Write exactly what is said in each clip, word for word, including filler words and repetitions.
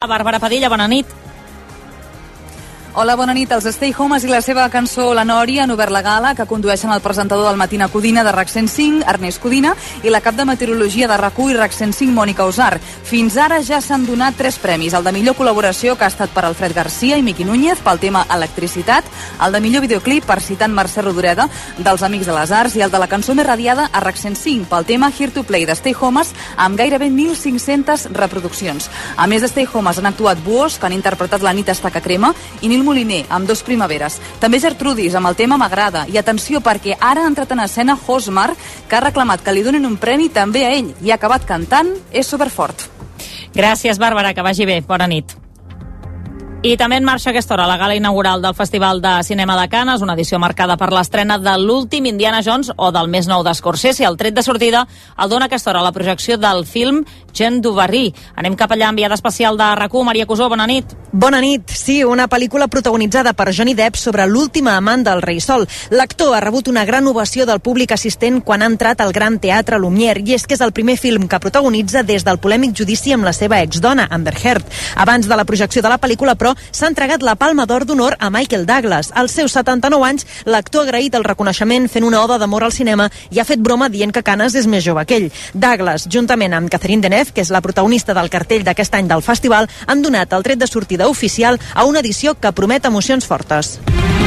Bàrbara Padilla, bona nit. Hola, bona nit. Els Stay Homes i la seva cançó La Nòria han obert la gala, que condueixen el presentador del Matina Codina de RAC cent cinc, Ernest Codina, i la cap de meteorologia de RAC u i RAC cent cinc, Mònica Usar. Fins ara ja s'han donat tres premis. El de millor col·laboració, que ha estat per Alfred Garcia i Miqui Núñez, pel tema Electricitat, el de millor videoclip, per citant Mercè Rodoreda, dels Amics de les Arts, i el de la cançó més radiada a RAC cent cinc, pel tema Here to Play de Stay Homes, amb gairebé mil cinc-centes reproduccions. A més de Stay Homes han actuat Buos, que han interpretat La nit està que crema, i Nil Moliner, amb Dos primaveres. També Gertrudis, amb el tema M'agrada. I atenció, perquè ara ha entrat en escena Hosmar, que ha reclamat que li donin un premi també a ell, i ha acabat cantant És superfort. Gràcies, Bàrbara, que vagi bé. Bona nit. I també en marxa a aquesta hora la gala inaugural del Festival de Cinema de Canes, una edició marcada per l'estrena de l'últim Indiana Jones o del més nou d'Scorsese. El tret de sortida el dona a aquesta hora la projecció del film Jean du Barry. Anem cap allà, enviada especial de RAC u, Maria Cusó, bona nit. Bona nit. Sí, una pel·lícula protagonitzada per Johnny Depp sobre l'última amant del rei Sol. L'actor ha rebut una gran ovació del públic assistent quan ha entrat al Gran Teatre Lumière, i és que és el primer film que protagonitza des del polèmic judici amb la seva exdona, Amber Heard. Abans de la projecció de la pel·lícula, però, s'ha entregat la Palma d'Or d'Honor a Michael Douglas. Als seus setanta-nou anys, l'actor ha agraït el reconeixement fent una oda d'amor al cinema i ha fet broma dient que Canes és més jove que ell. Douglas, juntament amb Catherine Deneuve, que és la protagonista del cartell d'aquest any del festival, han donat el tret de sortida oficial a una edició que promet emocions fortes.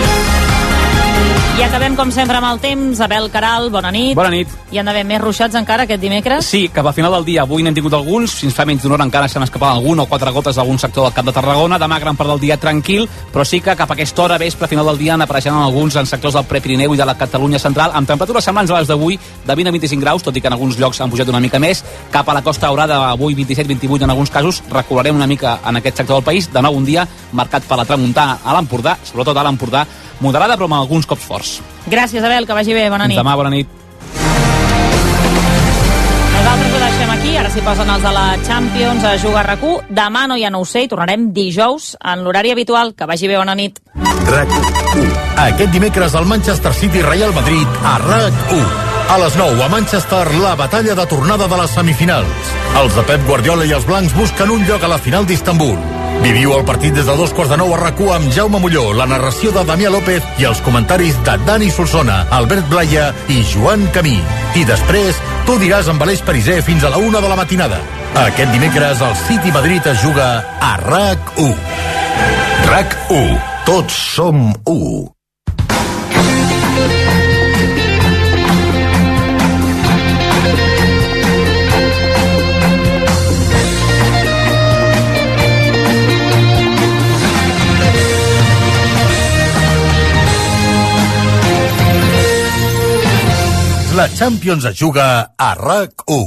I acabem, com sempre, amb el temps. Abel Caral, bona nit. Bona nit. Hi han d'haver més ruixats encara aquest dimecres? Sí, cap al final del dia. Avui n'hem tingut alguns, fins fa menys d'una hora encara s'han escapat algun o quatre gotes d'algun sector del Camp de Tarragona. Demà, gran part del dia tranquil, però sí que cap a aquesta hora, vespre, final del dia, n'apareixeran alguns en sectors del Prepirineu i de la Catalunya central, amb temperatures semblants a les d'avui, de vint a vint-i-cinc graus, tot i que en alguns llocs han pujat una mica més. Cap a la Costa Daurada, avui vint-i-set vint-i-vuit en alguns casos. Recularem una mica en aquest sector del país. De nou un dia marcat per la tramuntana a l'Empordà, sobretot a l'Empordà, moderada però amb alguns cops forts. Gràcies, Abel, que vagi bé. Bona nit. Fins demà, bona nit. Nosaltres ho deixem aquí, ara s'hi posen els de la Champions a jugar a RAC u. Demà no hi ha no ho sé i tornarem dijous en l'horari habitual. Que vagi bé, bona nit. RAC u. Aquest dimecres el Manchester City Real Madrid a RAC u. A les nou a Manchester, la batalla de tornada de les semifinals. Els de Pep Guardiola i els blancs busquen un lloc a la final d'Istanbul. Viviu el partit des de dos quarts de nou a RAC u amb Jaume Molló, la narració de Damià López i els comentaris de Dani Solsona, Albert Blaya i Joan Camí. I després, tu diràs amb Aleix Pariser fins a la una de la matinada. Aquest dimecres el City Madrid es juga a RAC u. RAC u. Tots som u. La Champions es juga a RAC u.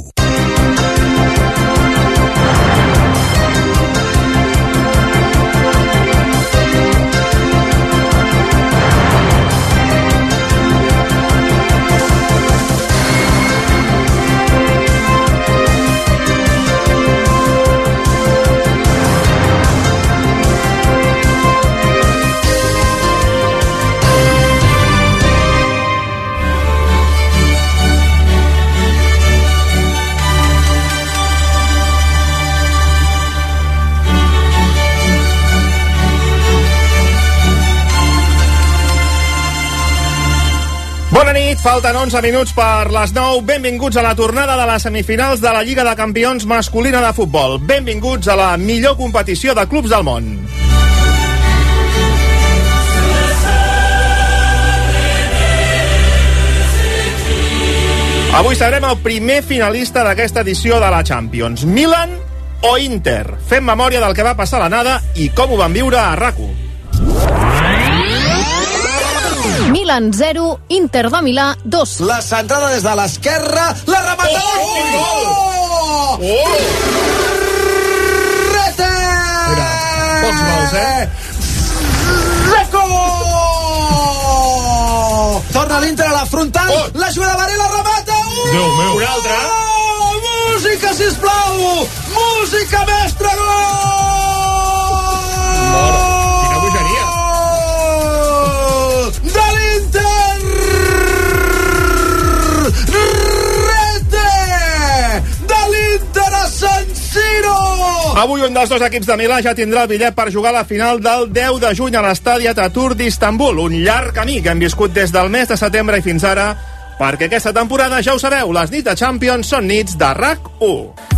Bona nit, falten onze minuts per les nou. Benvinguts a la tornada de les semifinals de la Lliga de Campions masculina de futbol. Benvinguts a la millor competició de clubs del món. Avui sabrem el primer finalista d'aquesta edició de la Champions. Milan o Inter? Fem memòria del que va passar a l'anada i com ho van viure a RAC u. Milan zero, Inter de Milà dos. La centrada des de l'esquerra, la remata! Oh! Oh! Oh! Rete! Mira, pocs gols, eh? Reco! Torna l'Inter a la frontal, oh! La jugada Varela, la remata! Uh! Déu meu! Un altre! Oh! Música, sisplau! Música, mestre, gol! Mora. Quina bogeria! De l'Inter! Rete! De l'Inter a San Siro! Avui un dels dos equips de Milà ja tindrà el bitllet per jugar a la final del deu de juny a l'estadi Atatürk d'Istanbul. Un llarg camí que hem viscut des del mes de setembre i fins ara, perquè aquesta temporada, ja ho sabeu, les nits de Champions són nits de R A C u.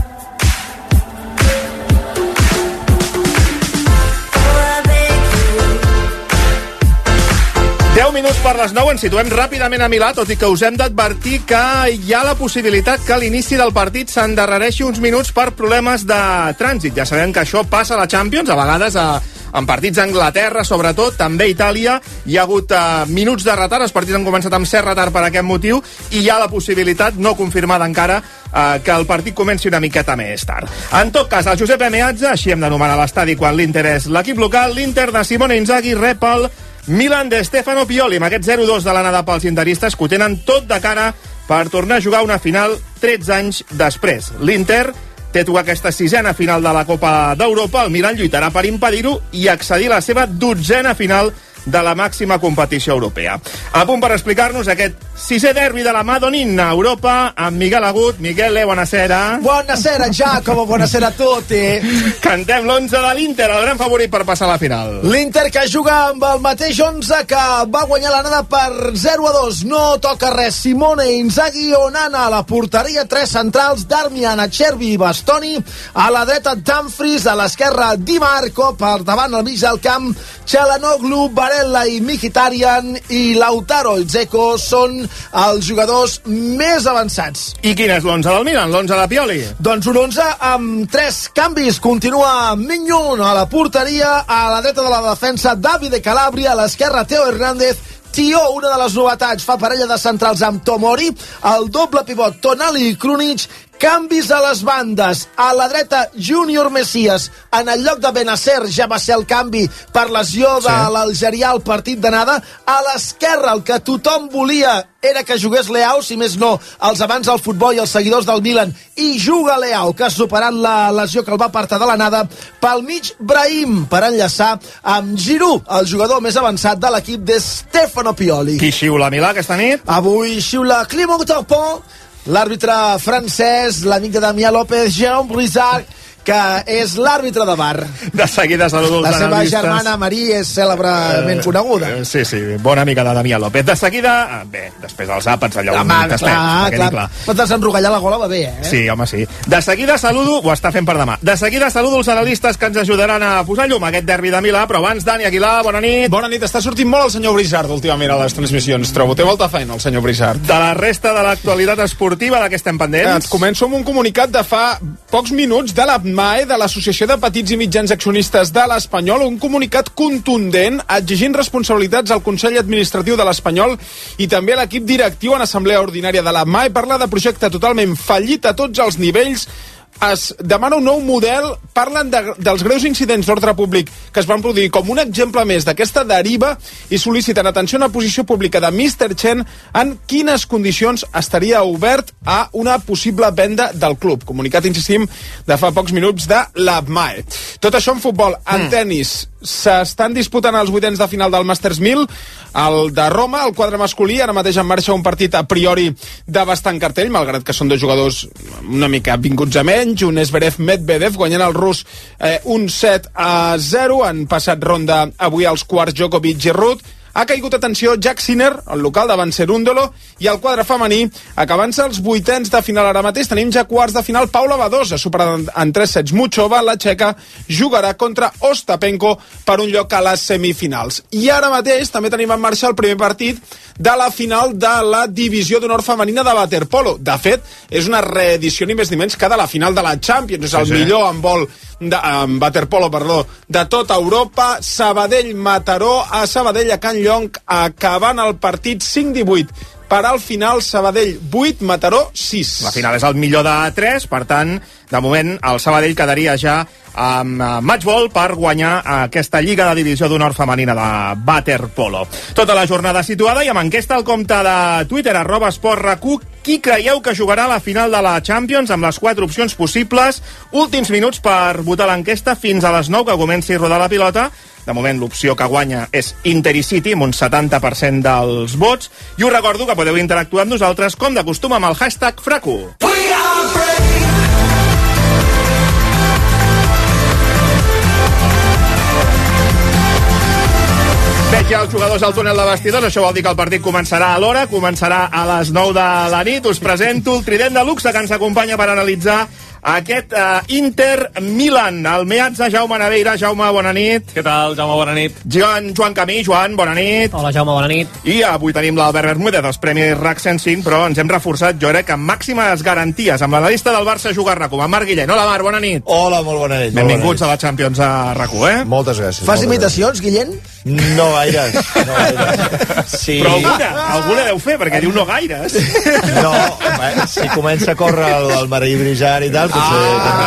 deu minuts per les nou, ens situem ràpidament a Milà, tot i que us hem d'advertir que hi ha la possibilitat que l'inici del partit s'endarrereixi uns minuts per problemes de trànsit. Ja sabem que això passa a la Champions, a vegades a, en partits a Anglaterra, sobretot, també a Itàlia, hi ha hagut uh, minuts de retard, els partits han començat amb cert retard per aquest motiu, i hi ha la possibilitat, no confirmada encara, uh, que el partit comenci una miqueta més tard. En tot cas, el Giuseppe Meazza, així hem d'anomenar l'estadi quan l'Inter és l'equip local, l'Inter de Simone Inzaghi rep el Milan de Stefano Pioli, amb aquest zero dos de l'anada pels interistes, que ho tenen tot de cara per tornar a jugar una final tretze anys després. L'Inter té a tocar aquesta sisena final de la Copa d'Europa, el Milan lluitarà per impedir-ho i accedir a la seva dotzena final de la màxima competició europea. A punt per explicar-nos aquest sisè derbi de la Madonin a Europa amb Miguel Agut. Michele, buonasera. Buonasera, Giacomo, buonasera a tutti. Cantem l'onze de l'Inter, el gran favorit per passar a la final. L'Inter que juga amb el mateix onze que va guanyar l'anada per zero a dos. No toca res. Simone Inzaghi, Onana a la porteria, tres centrals, Darmian, Acerbi i Bastoni. A la dreta, Dumfries, a l'esquerra, Di Marco, per davant al mig del camp, Çalhanoğlu, Barella i Mkhitaryan, i Lautaro i Dzeko són els jugadors més avançats. I quin és l'onze del Milan, l'onze de Pioli? Doncs un onze amb tres canvis. Continua Mignon a la porteria, a la dreta de la defensa Davide Calabria, a l'esquerra Theo Hernández, Tio, una de les novetats, fa parella de centrals amb Tomori, el doble pivot Tonali i Krunic. Canvis a les bandes. A la dreta, Junior Messias. En el lloc de Benacer ja va ser el canvi per lesió de sí. l'Algerià al partit d'anada. A l'esquerra, el que tothom volia era que jugués Leao, si més no, els amants del futbol i els seguidors del Milan. I juga Leao, que ha superat la lesió que el va apartar de l'anada. Pel mig, Brahim, per enllaçar amb Giroud, el jugador més avançat de l'equip de Stefano Pioli. Qui xiula Milà aquesta nit? Avui xiula Clément Taupin, l'àrbitre francès, l'amic de Damià López, Jérôme Brizard, que és l'àrbitre de bar. De seguida saludo els La seva analistes. germana Marie és cèlebrement uh, coneguda. Uh, sí, sí, bona amiga de Damià López. De seguida, uh, bé, després dels àpats, allà un Home, tastet. clar, clar. clar. Pot desenrogallar la gola va bé, eh? Sí, home, sí. De seguida saludo, ho està fent per demà, de seguida saludo els analistes que ens ajudaran a posar llum a aquest derbi de Milà, però abans, Dani Aguilar, bona nit. Bona nit, està sortint molt el senyor Brizard últimament a les transmissions, trobo, té molta feina el senyor Brizard. De la resta de l'actualitat esportiva de què estem pendents? Et començo amb un comunicat de fa pocs minuts de l'APMAE, de l'Associació de Petits i Mitjans Accionistes de l'Espanyol, un comunicat contundent exigint responsabilitats al Consell Administratiu de l'Espanyol i també a l'equip directiu en assemblea ordinària de l'APMAE. Parla de projecte totalment fallit a tots els nivells. Es demana un nou model, parlen de, dels greus incidents d'ordre públic que es van produir com un exemple més d'aquesta deriva i sol·liciten atenció a una posició pública de míster Chen en quines condicions estaria obert a una possible venda del club. Comunicat, insistim, de fa pocs minuts de l'APMAE. Tot això en futbol. En mm. tennis s'estan disputant els vuitens de final del Masters mil, el de Roma, el quadre masculí, ara mateix en marxa un partit a priori de bastant cartell, malgrat que són dos jugadors una mica vinguts a menys, un Zverev Medvedev guanyant el rus eh, un set a zero, han passat ronda avui als quarts Djokovic i Ruud. Ha caigut, atenció, Jack Sinner, el local davant Cerúndolo, i el quadre femení, acabant-se els vuitens de final ara mateix, tenim ja quarts de final. Paula Badosa, superada en tres sets. Muchova, la txeca, jugarà contra Ostapenko per un lloc a les semifinals. I ara mateix també tenim en marxa el primer partit de la final de la divisió d'honor femenina de waterpolo. De fet, és una reedició ni més ni menys que de la final de la Champions. És el sí, sí. millor handbol de, en waterpolo, perdó, de tota Europa. Sabadell-Mataró, a Sabadell, a Can Llonc, acabant el partit cinc divuit. Per al final, Sabadell vuit, Mataró sis. La final és el millor de tres, per tant, de moment el Sabadell quedaria ja amb matchball per guanyar aquesta Lliga de Divisió d'Honor Femenina de waterpolo. Tota la jornada situada i amb enquesta al compte de Twitter, arroba Esport R A C U. Qui creieu que jugarà a la final de la Champions amb les quatre opcions possibles? Últims minuts per votar l'enquesta fins a les nou, que comenci a rodar la pilota. De moment l'opció que guanya és Inter i City amb un setanta per cent dels vots. I us recordo que podeu interactuar amb nosaltres com de costum amb el hashtag F R A C U. ja els jugadors al túnel de vestidors, això vol dir que el partit començarà a l'hora, començarà a les nou de la nit. Us presento el trident de luxe que ens acompanya per analitzar aquest uh, Inter-Milan. El Meazza, Jaume Naveira. Jaume, bona nit. Què tal, Jaume, bona nit. Joan, Joan Camí. Joan, bona nit. Hola, Jaume, bona nit. I avui tenim l'Albert Bermúdez dels Premis RAC cent cinc, però ens hem reforçat, jo crec, amb màximes garanties, amb l'analista del Barça Jugar RAC u, amb Marc Guillén. Hola, Marc, bona nit. Hola, molt bona nit. Benvinguts a la Champions a RAC u, eh? Moltes gràcies. Fas imitacions, Guillén? No gaires, no gaires. Sí. Però alguna, alguna deu fer, perquè diu no gaires. No, bé, si comença a córrer el, el Marí Brillar i tal, potser... Ah.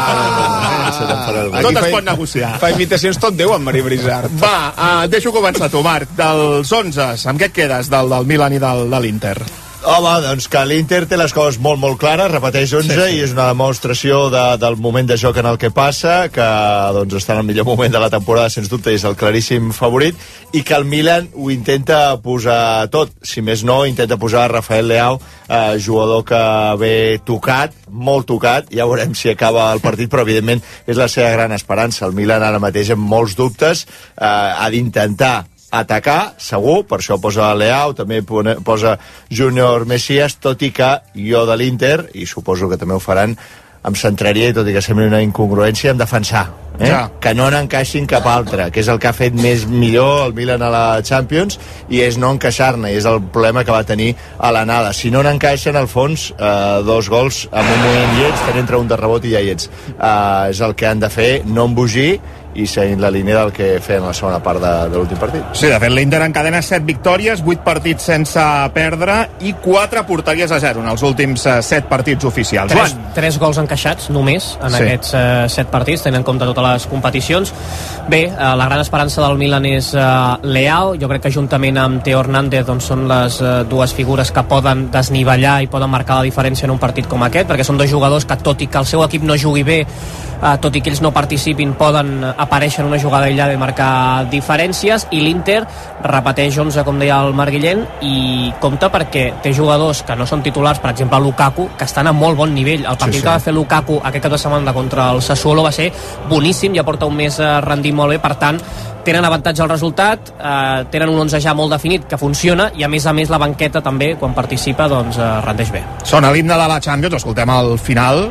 Tot es pot negociar. Fa imitacions tot Déu amb Marí Brizard. Va, uh, deixo començar tu, Marc. Dels onze, amb què et quedes del, del Milan i del, de l'Inter? Home, doncs que l'Inter té les coses molt, molt clares, repeteix onze, sí, sí. I és una demostració de, del moment de joc en el que passa, que doncs, està en el millor moment de la temporada, sens dubte, és el claríssim favorit, i que el Milan ho intenta posar tot. Si més no, intenta posar Rafael Leao, eh, jugador que ve tocat, molt tocat, ja veurem si acaba el partit, però evidentment és la seva gran esperança. El Milan ara mateix amb molts dubtes eh, ha d'intentar atacar, segur, per això posa Leao, també posa Junior Messias, tot i que jo de l'Inter, i suposo que també ho faran, em centraria, i tot i que sembli una incongruència, en defensar. Eh? Ja. Que no n'encaixin cap altre, que és el que ha fet més millor el Milan a la Champions, i és no encaixar-ne, i és el problema que va tenir a l'anada. Si no n'encaixen, al fons, eh, dos gols amb un moment i ets, entre un de rebot i ja hi ets. Eh, és el que han de fer, no embogir, i seguint la línia del que feien la segona part de, de l'últim partit. Sí, de fet, l'Inter encadena set victòries, vuit partits sense perdre i quatre porteries a zero en els últims uh, set partits oficials. Tres, tres gols encaixats només en sí. aquests uh, set partits, tenint en compte totes les competicions. Bé, uh, la gran esperança del Milan és uh, Leao. Jo crec que juntament amb Theo Hernández doncs, són les uh, dues figures que poden desnivellar i poden marcar la diferència en un partit com aquest, perquè són dos jugadors que, tot i que el seu equip no jugui bé, uh, tot i que ells no participin, poden aparèixer en una jugada aïllada i marcar diferències. I l'Inter repeteix onze, com deia el Marc Guillén, i compta perquè té jugadors que no són titulars, per exemple Lukaku, que estan a molt bon nivell. El partit sí, sí. que va fer Lukaku aquest cap de setmana contra el Sassuolo va ser boníssim, ja porta un mes rendint molt bé, per tant tenen avantatge al resultat, eh, tenen un onze ja molt definit que funciona, i a més a més la banqueta també, quan participa, doncs eh, rendeix bé. Sona l'himne de la Champions, escoltem al final.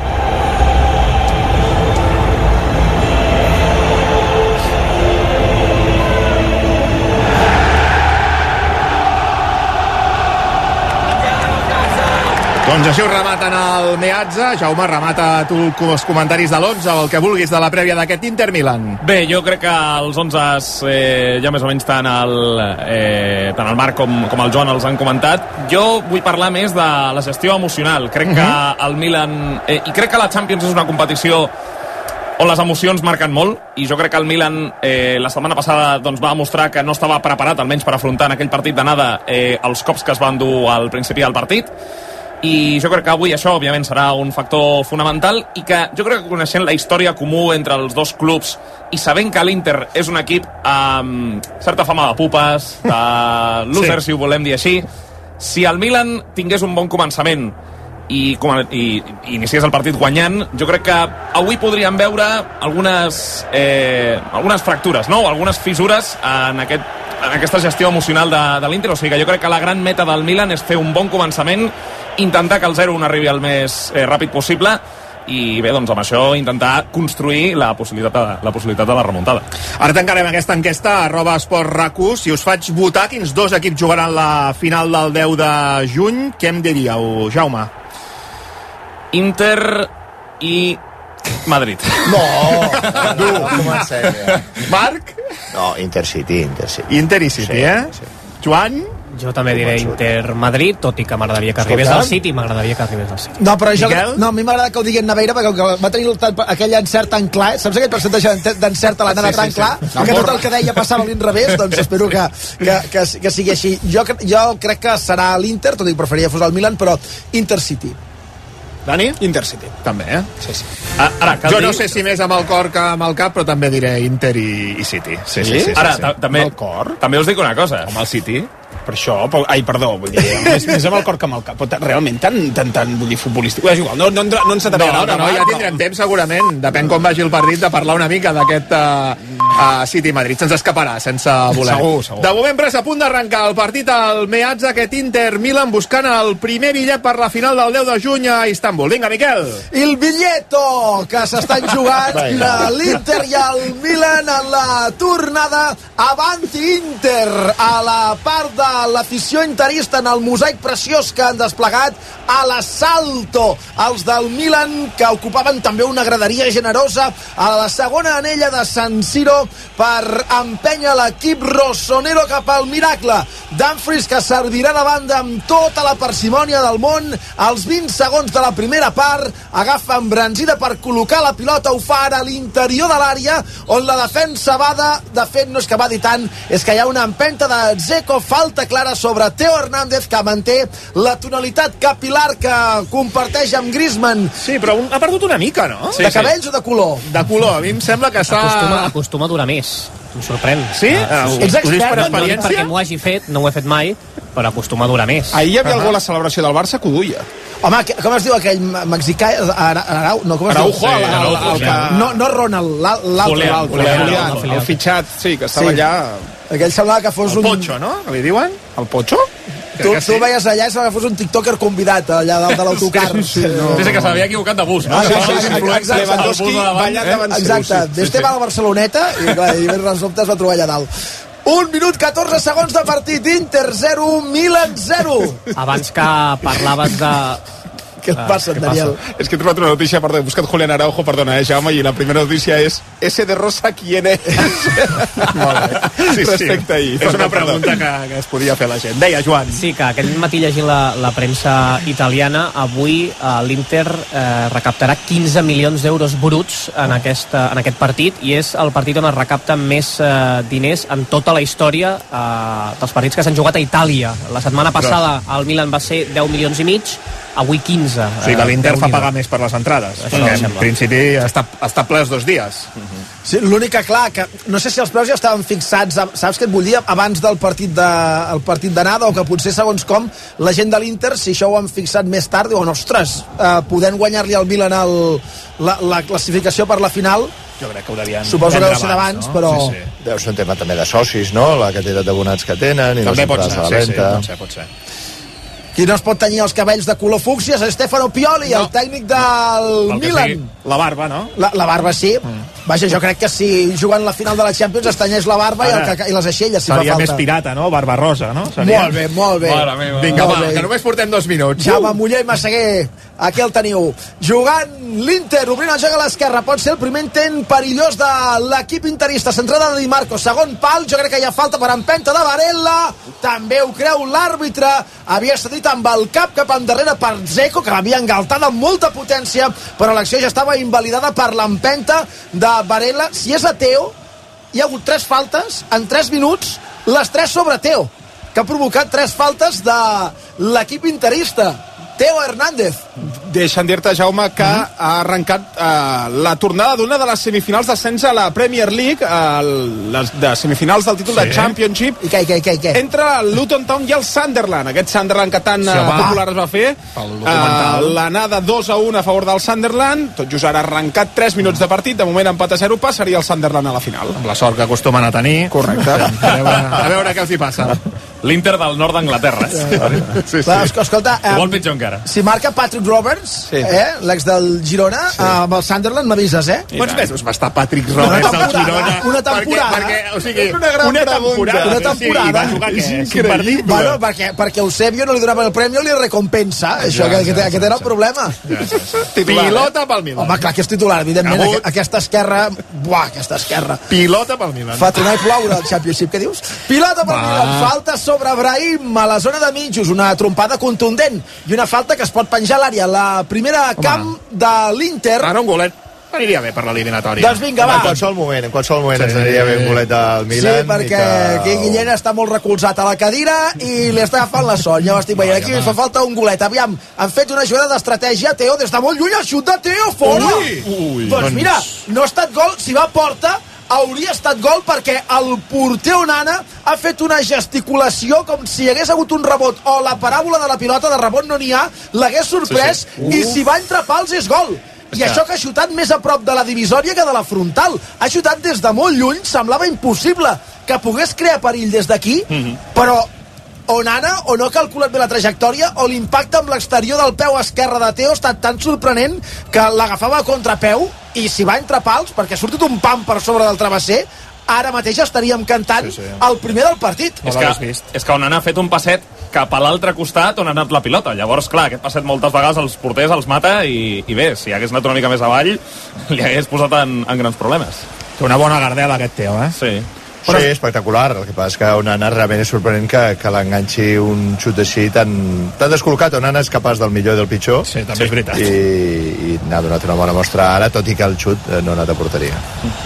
Doncs així ho rematen el Meazza. Jaume, remata tu els comentaris de l'onze o el que vulguis de la prèvia d'aquest Inter-Milan. Bé, jo crec que els onze eh, ja més o menys tant el, eh, tant el Marc com, com el Joan els han comentat. Jo vull parlar més de la gestió emocional. Crec uh-huh. que el Milan... Eh, I crec que la Champions és una competició on les emocions marquen molt, i jo crec que el Milan eh, la setmana passada doncs, va mostrar que no estava preparat, almenys per afrontar en aquell partit d'anada eh, els cops que es van dur al principi del partit. I jo crec que avui això, òbviament, serà un factor fonamental, i que jo crec que coneixent la història comú entre els dos clubs i sabent que l'Inter és un equip amb certa fama de pupes, de losers, sí. si ho volem dir així, si el Milan tingués un bon començament i, i, i iniciés el partit guanyant, jo crec que avui podríem veure algunes, eh, algunes fractures, no? algunes fissures en, aquest, en aquesta gestió emocional de, de l'Inter. O sigui que jo crec que la gran meta del Milan és fer un bon començament, intentar que el zero un arribi el més eh, ràpid possible, i bé, doncs amb això intentar construir la possibilitat de, la possibilitat de la remuntada. Ara tancarem aquesta enquesta a arroba esport rac u. Si us faig votar quins dos equips jugaran la final del deu de juny, què em diríeu, Jaume? Inter i Madrid. No, no, comencem. Ja. Marc? No, Intercity, Intercity. Inter i City, sí, eh? Sí. Joan? Jo també diré Inter-Madrid, tot i que m'agradaria que arribés al City, m'agradaria que arribés al City. No, però jo, no, a mi m'agrada que ho digui en Naveira, perquè va tenir aquell encert tan clar, saps aquell percentatge d'encert a l'anada sí, tan sí, clar, sí. que tot el que deia passava a l'inrevés, doncs espero que, que, que, que sigui així. Jo, jo crec que serà l'Inter, tot i que preferiria fos el Milan, però Intercity. Dani? Intercity. També, eh? Sí, sí. Ah, ara, jo no sé si més amb el cor que amb el cap, però també diré Inter i, i City. Sí, sí, sí, sí, ara, sí. també, el cor? també us dic una cosa. Amb el City? Per això, ai, perdó, vull dir, més, més amb el cor que amb el cap. Però realment, tan, tan, tan, vull dir, futbolístic. És igual, no, no, no, no ens atrevem. No, no, no, ja tindrem temps, segurament. Depèn com vagi el partit, de parlar una mica d'aquest uh, uh, City Madrid. Se'ns escaparà, sense voler. Segur, segur. De moment, però és a punt d'arrencar el partit al Meazza, aquest Inter-Milan, buscant el primer bitllet per la final del deu de juny a Istanbul. Vinga, Miquel. El bitlletto que s'estan jugant l'Inter i el Milan en la tornada. Avanti Inter a la part de l'afició interista en el mosaic preciós que han desplegat a l'assalto els del Milan, que ocupaven també una graderia generosa a la segona anella de San Siro per empènyer l'equip rossonero cap al miracle. Dumfries, que servirà de banda amb tota la parsimònia del món, als vint segons de la primera part agafa embranzida per col·locar la pilota, ho fa ara a l'interior de l'àrea, on la defensa bada, de fet no és que badi tant, és que hi ha una empenta de Dzeko, falta clara sobre Teo Hernández, que manté la tonalitat capilar que comparteix amb Griezmann. Sí, però un, ha perdut una mica, no? Sí, de cabells sí. O de color? De color, a mi em sembla que està... Acostuma, acostuma a durar més, em sorprèn. Sí? Ah, sí. Ets expert? Per experiència? No, perquè m'ho hagi fet, no ho he fet mai, però acostuma a durar més. Ahir hi havia uh -huh. algú a la celebració del Barça que ho duia. Home, com es diu aquell mexicà? Arau, no, com es Araujo, diu? el, el, el, el que... No, no Ronald, l'altre. El fitxat, sí, que estava sí. allà... Aquell semblava que fos el un... El Pocho, no? Que li diuen? El Pocho? Tu, tu sí. veies allà i semblava que fos un tiktoker convidat allà dalt de l'autocar. Sí, sí, no. sí, sí, que s'havia equivocat de bus, no? Ah, sí, sí, sí, sí, exacte. Lewandowski ballant davant seu. Exacte, d'este va a la Barceloneta i, clar, i de sobte es va trobar allà dalt. Un minut, catorze segons de partit. Inter zero, Milan zero. Abans que parlaves de... Què et passa, ah, Daniel? Passa? És que he trobat una notícia, perdó, he buscat Julián Araujo, perdona, eh, Jaume, i la primera notícia és ese de Rosa, ¿quién es? Molt bé. Sí, respecte sí. ahir. És una pregunta que, que es podia fer la gent. Deia, Joan. Sí, que aquest matí llegint la, la premsa italiana, avui eh, l'Inter eh, recaptarà quinze milions d'euros bruts en, aquesta, en aquest partit, i és el partit on es recapten més eh, diners en tota la història eh, dels partits que s'han jugat a Itàlia. La setmana passada el Milan va ser deu milions i mig, avui quinze. O sigui que l'Inter fa pagar més per les entrades, això perquè en principi està, està ple els dos dies. Uh-huh. Sí, l'únic que, clar, que no sé si els preus ja estaven fixats, saps què et vull dir, abans del partit de, el partit d'anada, o que potser, segons com, la gent de l'Inter, si això ho han fixat més tard, diuen, ostres, eh, podent guanyar-li al Milan el, la, la classificació per la final. Jo crec que ho devien suposo que deu ser d'abans, no? Però... Sí, sí. Deu ser un tema també de socis, no? La quantitat d'abonats que tenen i també les pot entrades ser, a la sí, venda. Sí, pot ser, pot ser. Qui no es pot tenyir els cabells de color fúcsia és Stefano Pioli, no. El tècnic del el Milan. Sí, la barba, no? La, la barba, sí. Mm. Vaja, jo crec que si jugant la final de la Champions es tenyeix la barba i, el, i les aixelles, si fa falta. Seria més pirata, no? Barba rosa, no? Seria... Molt bé, molt bé. Meva, Vinga, molt va, bé. Que només portem dos minuts. Jaume Muller i Massaguer, aquí el teniu. Jugant l'Inter, obrint el joc a l'esquerra, pot ser el primer intent perillós de l'equip interista. Centrada de Di Marco, segon pal, jo crec que hi ha falta per empenta de Varela. També ho creu l'àrbitre. Havia cedit amb el cap cap endarrere per Dzeko, que l'havia engaltat amb molta potència, però l'acció ja estava invalidada per l'empenta de Varela. Si és a Teo, hi ha hagut tres faltes en tres minuts, les tres sobre Teo, que ha provocat tres faltes de l'equip interista. Teo Hernández. Deixa'm dir-te, Jaume, que uh-huh. ha arrencat uh, la tornada d'una de les semifinals d'ascens a la Premier League, uh, les de semifinals del títol sí. de Championship. I què, i què, i què, i què? Entre el Luton Town i el Sunderland. Aquest Sunderland que tan sí, uh, popular es va fer. Uh, L'anada dos a un a favor del Sunderland. Tot just ara ha arrencat tres minuts de partit. De moment empat a zero, passaria el Sunderland a la final. Amb la sort que acostumen a tenir. Correcte. A veure, a veure què els hi passa. L'Inter del nord d'Anglaterra. Sí, sí. Escolta, um, igual pitjor encara. Si marca Patrick Roberts, sí. eh, l'ex del Girona, sí. amb el Sunderland, m'avises, eh? Quants mesos va estar Patrick Roberts al Girona? Una temporada. Perquè, perquè, o sigui, una, gran una temporada. Una temporada. Sí, va jugar què? Bueno, perquè, perquè Eusebio no li donava el premi o li recompensa. Ja, Això, ja, que, ja, aquest era el problema. Ja, ja, ja. Pilota pel Milan. Home, clar que és titular, evidentment. Abut. Aquesta esquerra... Buah, aquesta esquerra. Pilota pel Milan. Fa tronar i ploure el Championship, què dius? Pilota pel Milan. Falta sobre Brahim a la zona de mitjos, una trompada contundent i una falta que es pot penjar a l'àrea. La primera Home. camp de l'Inter. Ara un golet aniria bé per l'eliminatòria. Doncs vinga, va. En qualsevol moment, en qualsevol moment sí. ens aniria bé un golet del Milan. Sí, perquè que... que Guillén està molt recolzat a la cadira i li està agafant la son. Ja ho estic veient. Aquí ens fa falta un golet. Aviam, han fet una jugada d'estratègia. Teo, des de molt lluny, el xut de Teo, fora! Ui! Ui, doncs mira, no ha estat gol, si va a porta, hauria estat gol perquè el porter Onana ha fet una gesticulació com si hi hagués hagut un rebot o la paràbola de la pilota, de rebot no n'hi ha, l'hagués sorprès, sí, sí. i si va entre pals és gol. I això que ha xutat més a prop de la divisòria que de la frontal. Ha xutat des de molt lluny, semblava impossible que pogués crear perill des d'aquí, mm-hmm. però Onana o no ha calculat bé la trajectòria o l'impacte amb l'exterior del peu esquerre de Teo ha estat tan sorprenent que l'agafava a contrapeu i si va entre pals, perquè ha sortit un pam per sobre del travesser, ara mateix estaríem cantant sí, sí. el primer del partit. És que, és que Onana ha fet un passet cap a l'altre costat on ha anat la pilota. Llavors, clar, aquest passet moltes vegades els porters els mata i, i bé, si hagués anat una mica més avall li hagués posat en, en grans problemes. Té una bona gardela aquest Teo, eh? Sí. Però... Sí, espectacular. El que passa és que Onana realment és sorprenent que, que l'enganxi un xut així tan, tan descol·locat. Onana és capaç del millor i del pitjor. Sí, també és veritat. I, i n'ha donat una bona mostra ara, tot i que el xut no ha anat a porteria.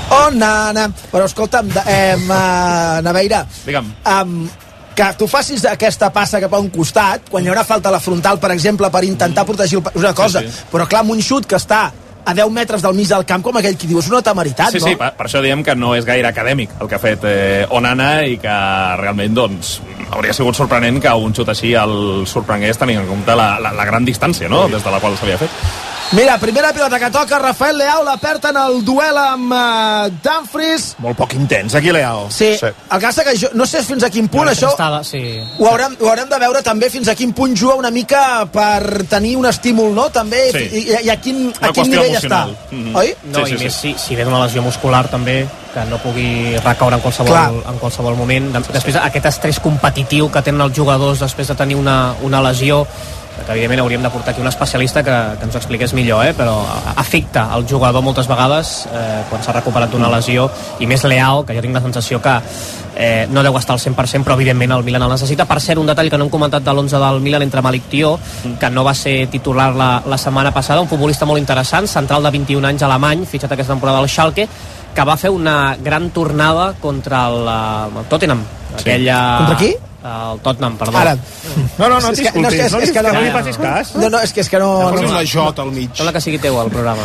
Onana! Però escolta'm, eh, uh, Naveira, digue'm. Um, que tu facis aquesta passa cap a un costat, quan hi haurà falta a la frontal, per exemple, per intentar protegir el... una cosa, sí, sí. però clar, amb un xut que està a deu metres del mig del camp, com aquell qui diu, és una temeritat, sí, no? Sí, sí, per, per això diem que no és gaire acadèmic el que ha fet eh, Onana i que realment, doncs, hauria sigut sorprenent que un xut així el sorprengués tenint en compte la, la, la gran distància, no?, des de la qual s'havia fet. Mira, primera pilota que toca Rafael Leao, la perd en el duel amb uh, Dumfries. Molt poc intens aquí Leao. Sí, sí. El cas és que jo no sé fins a quin punt no, això estava, sí. ho, haurem, ho haurem de veure també fins a quin punt juga una mica per tenir un estímul, no? També, sí. i, i a quin, a quin nivell emocional. Està, mm-hmm. oi? No, sí, sí, i més sí. si, si ve d'una lesió muscular també, que no pugui recaure en qualsevol, en qualsevol moment. Després, aquest estrès competitiu que tenen els jugadors després de tenir una, una lesió, que evidentment hauríem de portar aquí un especialista que, que ens ho expliqués millor, eh? Però afecta el jugador moltes vegades eh, quan s'ha recuperat d'una lesió, i més Leao, que jo tinc la sensació que eh, no deu estar al cent per cent, però evidentment el Milan el necessita. Per cert, un detall que no hem comentat de l'onze del Milan entre Malik Thiaw, que no va ser titular la, la setmana passada, un futbolista molt interessant, central de vint-i-un anys, alemany, fitxat aquesta temporada al Schalke, que va fer una gran tornada contra el, el Tottenham. Sí. Aquella... Contra qui? El Tottenham, perdó. Ara. No, no, no No, t'escoltis, és que, és, és que no, no li facis cas. No, no, és que, és que no... No posis no, la J al mig. Sembla que sigui teu el programa.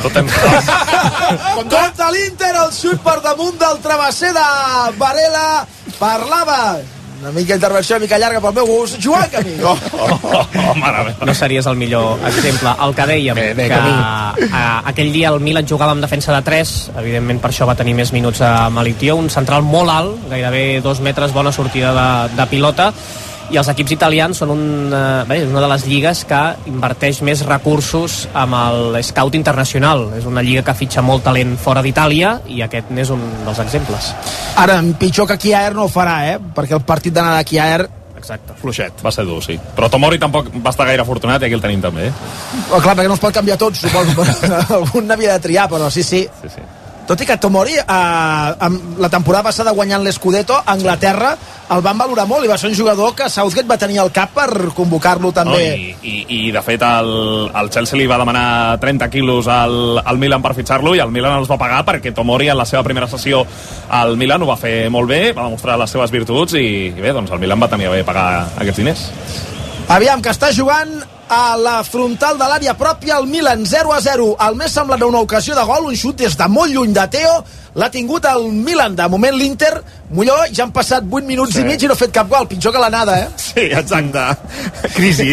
Contra l'Inter, el xut per damunt del travesser de Varela. Parlava una mica intervenció, una mica llarga pel meu gust, Joan Camí. Oh, oh, oh, mare meva. No series el millor exemple. El que dèiem, bé, bé, que a, aquell dia el Milan jugava amb defensa de tres, evidentment per això va tenir més minuts a Malik Thiaw, un central molt alt, gairebé dos metres, bona sortida de, de pilota, i els equips italians són un, eh, bé, una de les lligues que inverteix més recursos amb el scout internacional. És una lliga que fitxa molt talent fora d'Itàlia i aquest n'és un dels exemples. Ara, pitjor que Kjaer no ho farà, eh? Perquè el partit d'anada de Kjaer... Exacte, fluixet. Va ser dur, sí. Però Tomori tampoc va estar gaire afortunat i aquí el tenim també. Eh? Oh, clar, perquè no es pot canviar tot, suposo. Algun n'havia de triar, però sí, sí. Sí, sí. Tot i que Tomori, eh, la temporada passada guanyant l'Scudetto, a Anglaterra el van valorar molt i va ser un jugador que Southgate va tenir al cap per convocar-lo també. No, i, i, I de fet el, el Chelsea li va demanar trenta quilos al, al Milan per fitxar-lo i el Milan els va pagar perquè Tomori en la seva primera sessió al Milan ho va fer molt bé, va demostrar les seves virtuts i, i bé, doncs el Milan va tenir a bé pagar aquests diners. Aviam, que està jugant a la frontal de l'àrea pròpia el Milan, zero a zero, el més semblant a una ocasió de gol, un xut des de molt lluny de Teo, l'ha tingut el Milan. De moment l'Inter, Molló, ja han passat vuit minuts sí. i mig i no ha fet cap gol, pitjor que l'anada, eh? Sí, exacte. Crisi.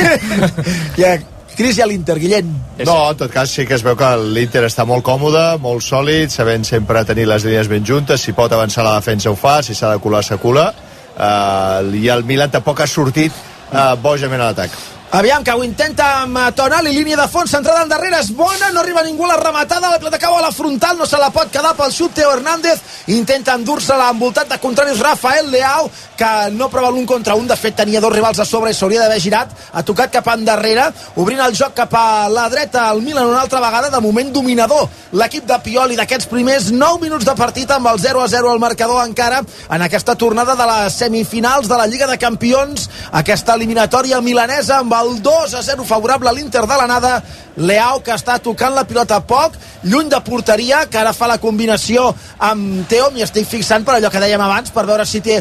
Ja, crisi a l'Inter, Guillem. No, en tot cas sí que es veu que l'Inter està molt còmode, molt sòlid, sabent sempre tenir les línies ben juntes, si pot avançar la defensa ho fa, si s'ha de colar s'acula, uh, i el Milan tampoc ha sortit uh, bojament a l'atac. Aviam, que ho intenta amb Tonali, línia de fons, centrada endarrere, és bona, no arriba ningú a la rematada, la pilota cau a la frontal, no se la pot quedar pel xut, Teo Hernández intenta endur-se-la envoltat de contraris Rafael Leao, que no prova l'un contra un, de fet tenia dos rivals a sobre i s'hauria d'haver girat, ha tocat cap endarrere, obrint el joc cap a la dreta, el Milan una altra vegada, de moment dominador, l'equip de Pioli d'aquests primers nou minuts de partit amb el zero a zero al marcador encara, en aquesta tornada de les semifinals de la Lliga de Campions, aquesta eliminatòria milanesa amb el dos a zero favorable a l'Inter de l'anada. Leao, que està tocant la pilota poc, lluny de porteria, que ara fa la combinació amb Teo, m'hi estic fixant per allò que dèiem abans, per veure si té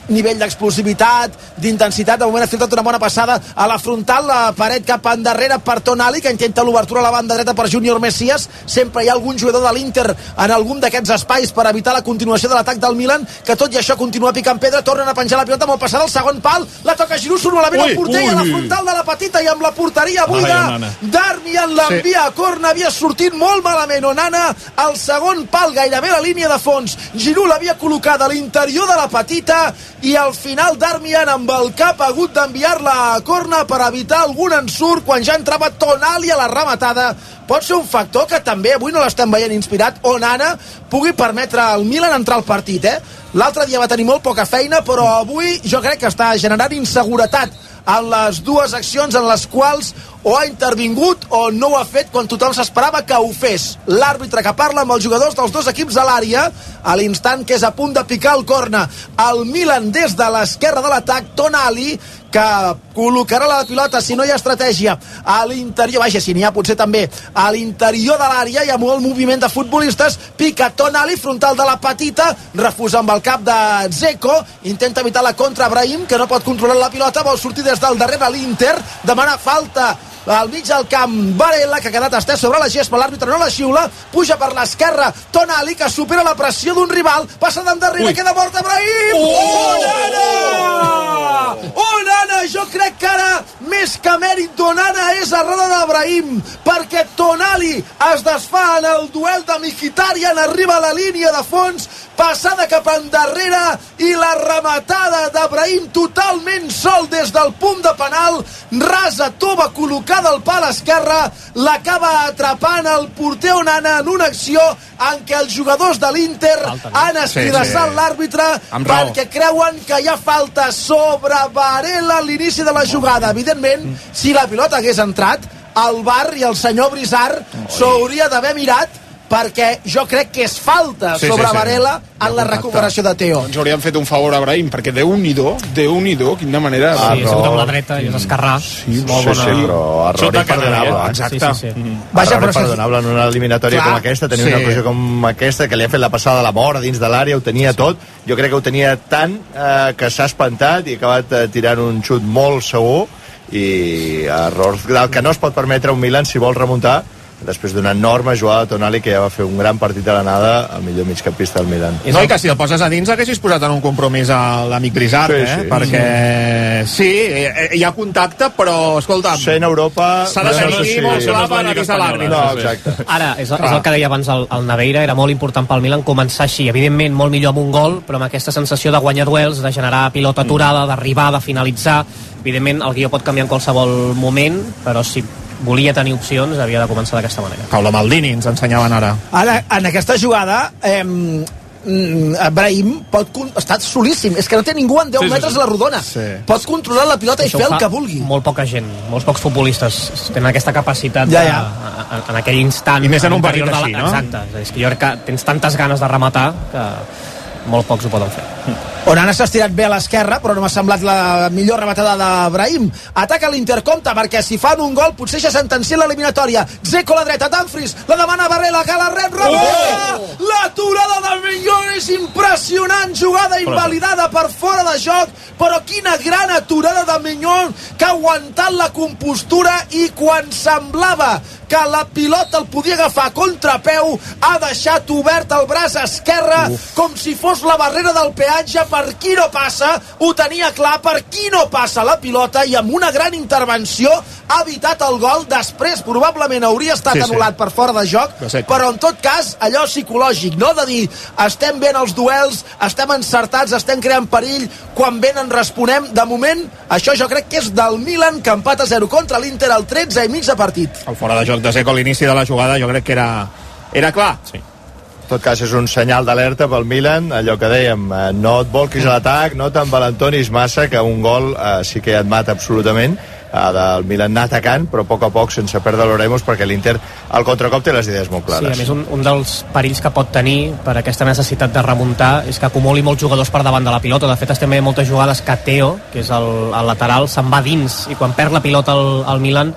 nivell d'explosivitat, d'intensitat. De moment ha filtrat una bona passada a la frontal, la paret cap endarrere per Tonali, que intenta l'obertura a la banda dreta per Júnior Messias. Sempre hi ha algun jugador de l'Inter en algun d'aquests espais per evitar la continuació de l'atac del Milan, que tot i això continua picant pedra. Tornen a penjar la pilota molt passada al segon pal, la toca Giroud, surt malament el porter, i a la frontal de la petita i amb la porteria buida, Darmian l'envia a corna. Havia sortit molt malament Onana al segon pal, gairebé a la línia de fons. Giroud l'havia col·locat a l'interior de la petita i al final Darmian amb el cap ha hagut d'enviar-la a corna per evitar algun ensurt quan ja entrava Tonali a la rematada. Pot ser un factor que també avui no l'estem veient inspirat. Onana pugui permetre al Milan entrar al partit, eh? L'altre dia va tenir molt poca feina, però avui jo crec que està generant inseguretat en les dues accions en les quals o ha intervingut o no ho ha fet quan tothom s'esperava que ho fes. L'àrbitre que parla amb els jugadors dels dos equips a l'àrea a l'instant que és a punt de picar el corna. El Milan des de l'esquerra de l'atac, Tonali, que col·locarà la pilota, si no hi ha estratègia, a l'interior, vaja, si n'hi ha potser també, a l'interior de l'àrea hi ha molt moviment de futbolistes, pica Tonali, frontal de la petita, refusa amb el cap de Dzeko, intenta evitar la contra Brahim, que no pot controlar la pilota, vol sortir des del darrere l'Inter, demana falta al mig del camp Varela, que ha quedat estès sobre la gespa, l'àrbitre no la xiula, puja per l'esquerra Tonali, que supera la pressió d'un rival, passa d'endarrere, queda mort Brahim. Oh! Onana! Onana! Jo crec que ara més que mèrit d'Onana és errada d'Abrahim, perquè Tonali es desfà en el duel de Mkhitaryan, arriba a la línia de fons, passada cap endarrere i la rematada d'Abrahim totalment sol des del punt de penal, rasa tova col·locada al pal esquerre, l'acaba atrapant el porter Onana en una acció en què els jugadors de l'Inter han escridassat sí, sí. l'àrbitre perquè creuen que hi ha falta sobre Varela a l'inici de la jugada. Evidentment, si la pilota hagués entrat, el V A R i el senyor Brizard s'ho hauria d'haver mirat, perquè jo crec que és falta sí, sobre sí, sí. Varela en la recuperació de Teo. Ens hauríem fet un favor a Brahim, perquè Déu-n'hi-do, Déu-n'hi-do, quina manera... Ah, sí, s'ha amb la dreta i és esquerrà. Sí, molt bona. Sí, sí, però error imperdonable. Exacte. Sí, sí, sí. Vaja, error imperdonable en una eliminatòria Clar, com aquesta, tenir sí. una ocasió com aquesta, que li ha fet la passada de la mort dins de l'àrea, ho tenia tot. Jo crec que ho tenia tant eh, que s'ha espantat i ha acabat eh, tirant un xut molt segur, i errors del que no es pot permetre un Milan si vol remuntar, després d'una enorme jugada de Tonali, que ja va fer un gran partit de l'anada, el millor migcampista del Milan. No, i que si el poses a dins haguessis posat en un compromís a l'amic Brizard, sí, eh? Sí, perquè sí, hi ha contacte, però escolta, sent Europa s'ha de seguir no molt clar per avisar l'àrbitre. No, exacte. Ara, és, és el que deia abans el, el Naveira, era molt important pel Milan començar així, evidentment molt millor amb un gol, però amb aquesta sensació de guanyar duels, de generar pilota aturada, d'arribar, de finalitzar. Evidentment el guió pot canviar en qualsevol moment, però si volia tenir opcions, havia de començar d'aquesta manera. Paolo Maldini ens ensenyaven ara. Ara, en aquesta jugada, eh, Brahim pot està solíssim, és que no té ningú en deu sí, metres sí, sí. a la rodona, sí. pot controlar la pilota i fer el que vulgui. Molt poca gent, molts pocs futbolistes tenen aquesta capacitat ja, ja. De, en, en aquell instant, i més en un partit així, no? Exacte, és que jo crec que tens tantes ganes de rematar que molt pocs ho poden fer. Onana s'ha estirat bé a l'esquerra, però no m'ha semblat la millor rematada d'Abrahim. Ataca l'Intercompte, perquè si fan un gol potser ja sentencien l'eliminatòria. Dzeko a la dreta, Dumfries, la demana Varela, que la rep, remata! Oh! L'aturada de Mignon és impressionant, jugada invalidada per fora de joc, però quina gran aturada de Mignon, que ha aguantat la compostura i quan semblava que la pilota el podia agafar a contrapeu, ha deixat obert el braç esquerre, Uf. com si fos la barrera del peatge. Per qui no passa, ho tenia clar, per qui no passa la pilota, i amb una gran intervenció ha evitat el gol. Després probablement hauria estat sí, anul·lat sí. per fora de joc, però en tot cas allò psicològic, no? De dir, estem bé en els duels, estem encertats, estem creant perill, quan venen responem. De moment, això jo crec que és del Milan, que empata zero contra l'Inter al tretze i mig de partit. El fora de joc de Dzeko a l'inici de la jugada jo crec que era, era clar. Sí. En tot cas és un senyal d'alerta pel Milan, allò que dèiem, eh, no et volquis a l'atac, no t'envalentonis massa, que un gol eh, sí que et mata absolutament. Eh, del Milan anar atacant, però a poc a poc sense perdre l'oremos, perquè l'Inter al contracop té les idees molt clares. Sí, a més un, un dels perills que pot tenir per aquesta necessitat de remuntar és que acumuli molts jugadors per davant de la pilota. De fet estem veient moltes jugades que Teo, que és el, el lateral, se'n va dins, i quan perd la pilota al, al Milan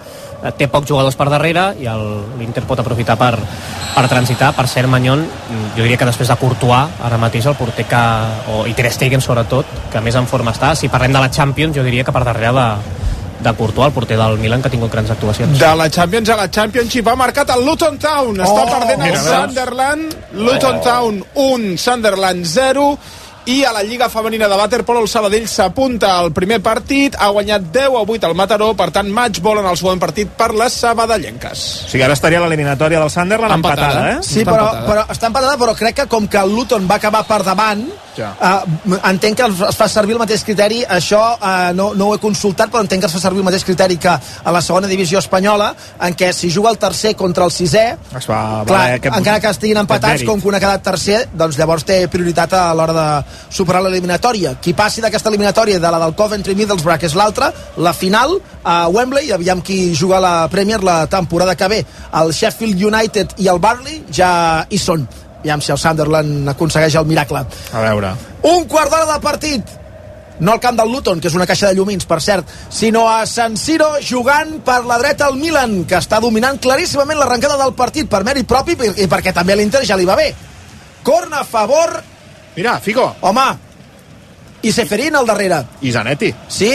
té pocs jugadors per darrere i l'Inter pot aprofitar per, per transitar. Per cert, Mañón, jo diria que després de Courtois, ara mateix el porter que, o, i Ter Stegen sobretot, que més en forma està, si parlem de la Champions, jo diria que per darrere de, de Courtois, el porter del Milan, que ha tingut grans actuacions. De la Champions a la Championship ha marcat el Luton Town, està Oh, perdent el mira, Sunderland, Luton Town un, Sunderland zero. I a la Lliga Femenina de Waterpolo el Sabadell s'apunta al primer partit, ha guanyat deu a vuit al Mataró, per tant match ball en el segon partit per les sabadellenques. O sigui, ara estaria l'eliminatòria del Sunderland empatada, empatada eh? Sí, està però, empatada. però està empatada, però crec que com que el Luton va acabar per davant, ja. uh, entenc que es fa servir el mateix criteri, això uh, no, no ho he consultat, però entenc que es fa servir el mateix criteri que a la segona divisió espanyola, en què si juga el tercer contra el sisè, es va, clar, vale, aquest, encara que estiguin empatats, com que un ha quedat tercer, doncs llavors té prioritat a l'hora de superar l'eliminatòria. Qui passi d'aquesta eliminatòria de la del Coventry Middlesbrough, que és l'altra, la final a Wembley, aviam qui juga a la Premier la temporada que ve. El Sheffield United i el Burnley ja hi són. Aviam si el Sunderland aconsegueix el miracle. A veure. Un quart d'hora de partit. No al camp del Luton, que és una caixa de llumins, per cert, sinó a San Siro, jugant per la dreta el Milan, que està dominant claríssimament l'arrencada del partit per mèrit propi i perquè també a l'Inter ja li va bé. Corna a favor... Mira, Figo. Home, i Seferin al darrere. I Zanetti. Sí?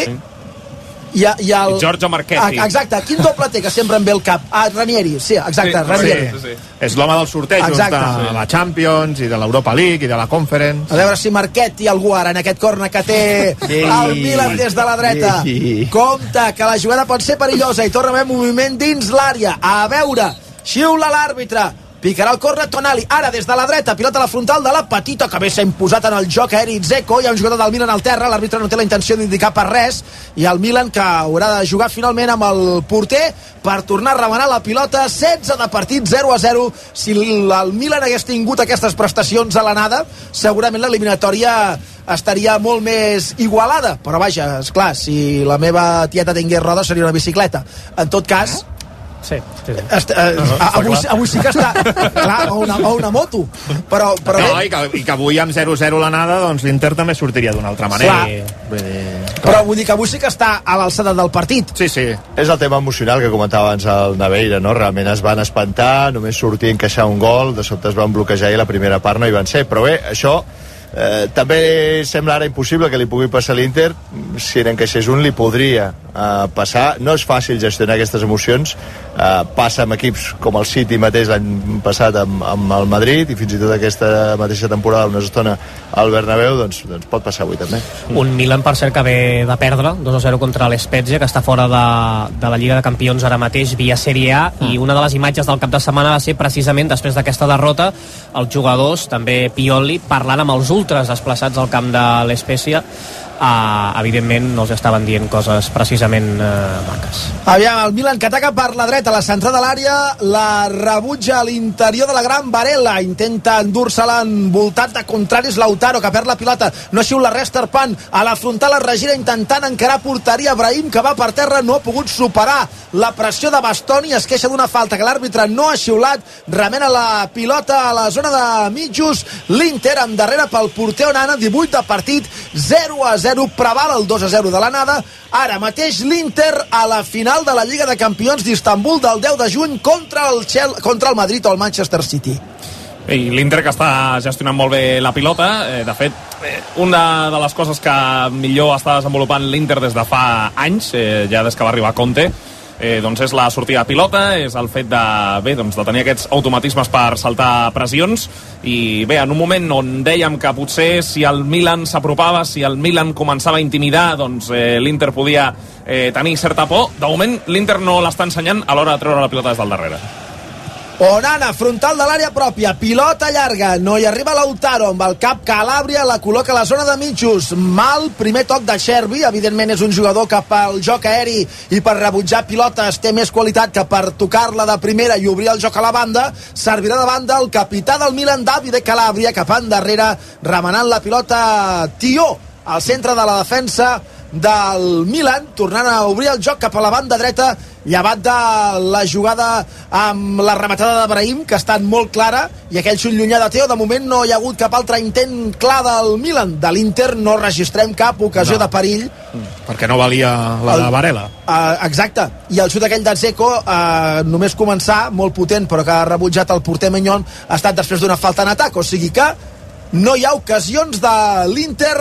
I, i el... I Giorgio Marchetti. Ah, exacte, quin doble té que sempre em ve el cap? Ah, Ranieri, sí, exacte, sí, Ranieri. Sí, sí, sí. És l'home dels sortejos Exacte. de Sí. la Champions i de l'Europa League i de la Conference. A veure si Marchetti algú ara en aquest corna que té Sí. el Milan des de la dreta. Sí. Compte, que la jugada pot ser perillosa i torna a haver moviment dins l'àrea. A veure, xiula l'àrbitre. Picarà el corna Tonali, ara des de la dreta, pilota a la frontal de la petita, que bé s'ha imposat en el joc aeri Dzeko, hi ha un jugador del Milan al terra, l'àrbitre no té la intenció d'indicar per res, i el Milan que haurà de jugar finalment amb el porter per tornar a remenar la pilota, setze de partit, zero a zero. Si el Milan hagués tingut aquestes prestacions a l'anada, segurament l'eliminatòria estaria molt més igualada, però vaja, esclar, si la meva tieta tingués roda seria una bicicleta. En tot cas, Sí, sí, sí. Est, eh, No, no, avui, clar. avui sí que està clar, o una, o una moto però, però no, bé, i, que, i que avui amb zero a zero l'anada, doncs l'Inter també sortiria d'una altra manera. Vull dir... però vull dir que avui sí que està a l'alçada del partit. Sí, sí. És el tema emocional que comentava abans el Naveira, no? Realment es van espantar, només sortir a encaixar un gol, de sobte es van bloquejar i la primera part no hi van ser, però bé, això eh, també sembla ara impossible que li pugui passar a l'Inter. Si n'encaixés un li podria eh, passar. No és fàcil gestionar aquestes emocions, eh, passa amb equips com el City mateix l'any passat amb, amb el Madrid, i fins i tot aquesta mateixa temporada una estona al Bernabéu, doncs, doncs pot passar avui també. Un Milan, per cert, que ve de perdre dos a zero contra l'Spezia, que està fora de, de la Lliga de Campions ara mateix via Sèrie A, i una de les imatges del cap de setmana va ser precisament després d'aquesta derrota els jugadors, també Pioli, parlant amb els ultras desplaçats al camp de l'Spezia. Uh, evidentment no els estaven dient coses precisament uh, maques. Aviam, el Milan que ataca per la dreta, la centrada de l'àrea, la rebutja a l'interior de la gran Varela, intenta endur-se-la envoltat de contraris Lautaro, que perd la pilota, no xiula res Tarpan, a la frontal es regira intentant encarar porteria Brahim, que va per terra, no ha pogut superar la pressió de Bastoni, es queixa d'una falta que l'àrbitre no ha xiulat, remena la pilota a la zona de mitjos, l'Inter amb darrere pel porter Onana, divuit de partit, zero a zero, preval el dos a zero de l'anada. Ara mateix l'Inter a la final de la Lliga de Campions d'Istanbul del deu de juny contra el, Chel contra el Madrid o el Manchester City. I l'Inter que està gestionant molt bé la pilota, eh, de fet, eh, una de les coses que millor està desenvolupant l'Inter des de fa anys, eh, ja des que va arribar Conte, eh, doncs és la sortida de pilota, és el fet de, bé, doncs de tenir aquests automatismes per saltar pressions, i bé, en un moment on dèiem que potser si el Milan s'apropava, si el Milan començava a intimidar, doncs eh, l'Inter podia eh, tenir certa por. De moment l'Inter no l'està ensenyant a l'hora de treure la pilota des del darrere. Onana, frontal de l'àrea pròpia, pilota llarga, no hi arriba Lautaro, amb el cap Calàbria la col·loca a la zona de mitjos, mal primer toc de Chervi, evidentment és un jugador que pel joc aeri i per rebutjar pilotes té més qualitat que per tocar-la de primera i obrir el joc a la banda. Servirà de banda el capità del Milan, Davide Calàbria, cap endarrere, remenant la pilota Tió, al centre de la defensa del Milan, tornant a obrir el joc cap a la banda dreta, llevat de la jugada amb la rematada de Brahim, que ha estat molt clara, i aquell xut llunyà de Teo. De moment no hi ha hagut cap altre intent clar del Milan. De l'Inter no registrem cap ocasió no. de perill. Perquè no valia la el, de Varela. Uh, exacte. I el xut aquell de Dzeko, uh, només començar, molt potent, però que ha rebutjat el porter Maignan, ha estat després d'una falta en atac. O sigui que no hi ha ocasions de l'Inter.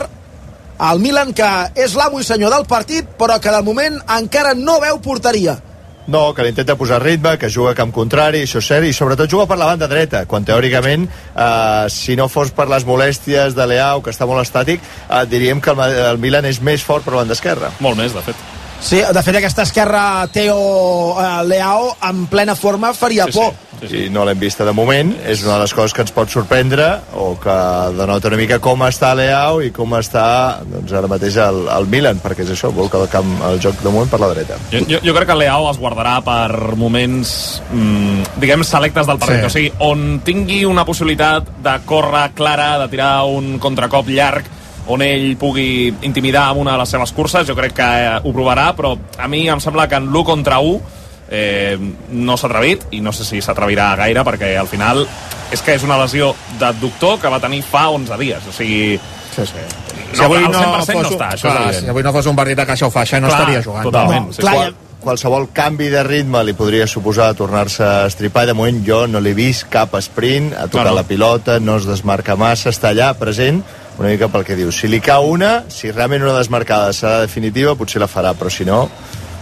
El Milan, que és l'amo i senyor del partit, però que de moment encara no veu porteria. No, que l'intenta posar ritme, que juga a camp contrari, això és cert, i sobretot juga per la banda dreta, quan teòricament, eh, si no fos per les molèsties de Leao, que està molt estàtic, eh, diríem que el, el Milan és més fort per la banda esquerra. Molt més, de fet. Sí, de fet aquesta esquerra Teo eh, Leao en plena forma faria sí, por. Sí, sí. I no l'hem vista de moment, és una de les coses que ens pot sorprendre, o que denota una mica com està Leao i com està doncs, ara mateix el, el Milan, perquè és això, vol que el, camp, el joc de moment per la dreta. Jo, jo, jo crec que Leao es guardarà per moments, mmm, diguem, selectes del partit, sí. O sigui, on tingui una possibilitat de córrer clara, de tirar un contracop llarg, on ell pugui intimidar amb una de les seves curses, jo crec que eh, ho provarà, però a mi em sembla que en l'u contra u eh, no s'ha atrevit, i no sé si s'atrevirà gaire, perquè al final és que és una lesió d'adductor que va tenir fa onze dies, o sigui... Sí, sí. No, si avui no, fos, no està, això clar, si avui no fos un partit de caixa o faixa no clar, estaria jugant. Totalment. No, sí, clar, qualsevol canvi de ritme li podria suposar tornar-se a estripar. De moment jo no l'he vist cap sprint, ha tocat no, no. la pilota, no es desmarca massa, està allà present, una mica pel que diu. Si li cau una, si realment una desmarcada serà definitiva, potser la farà, però si no,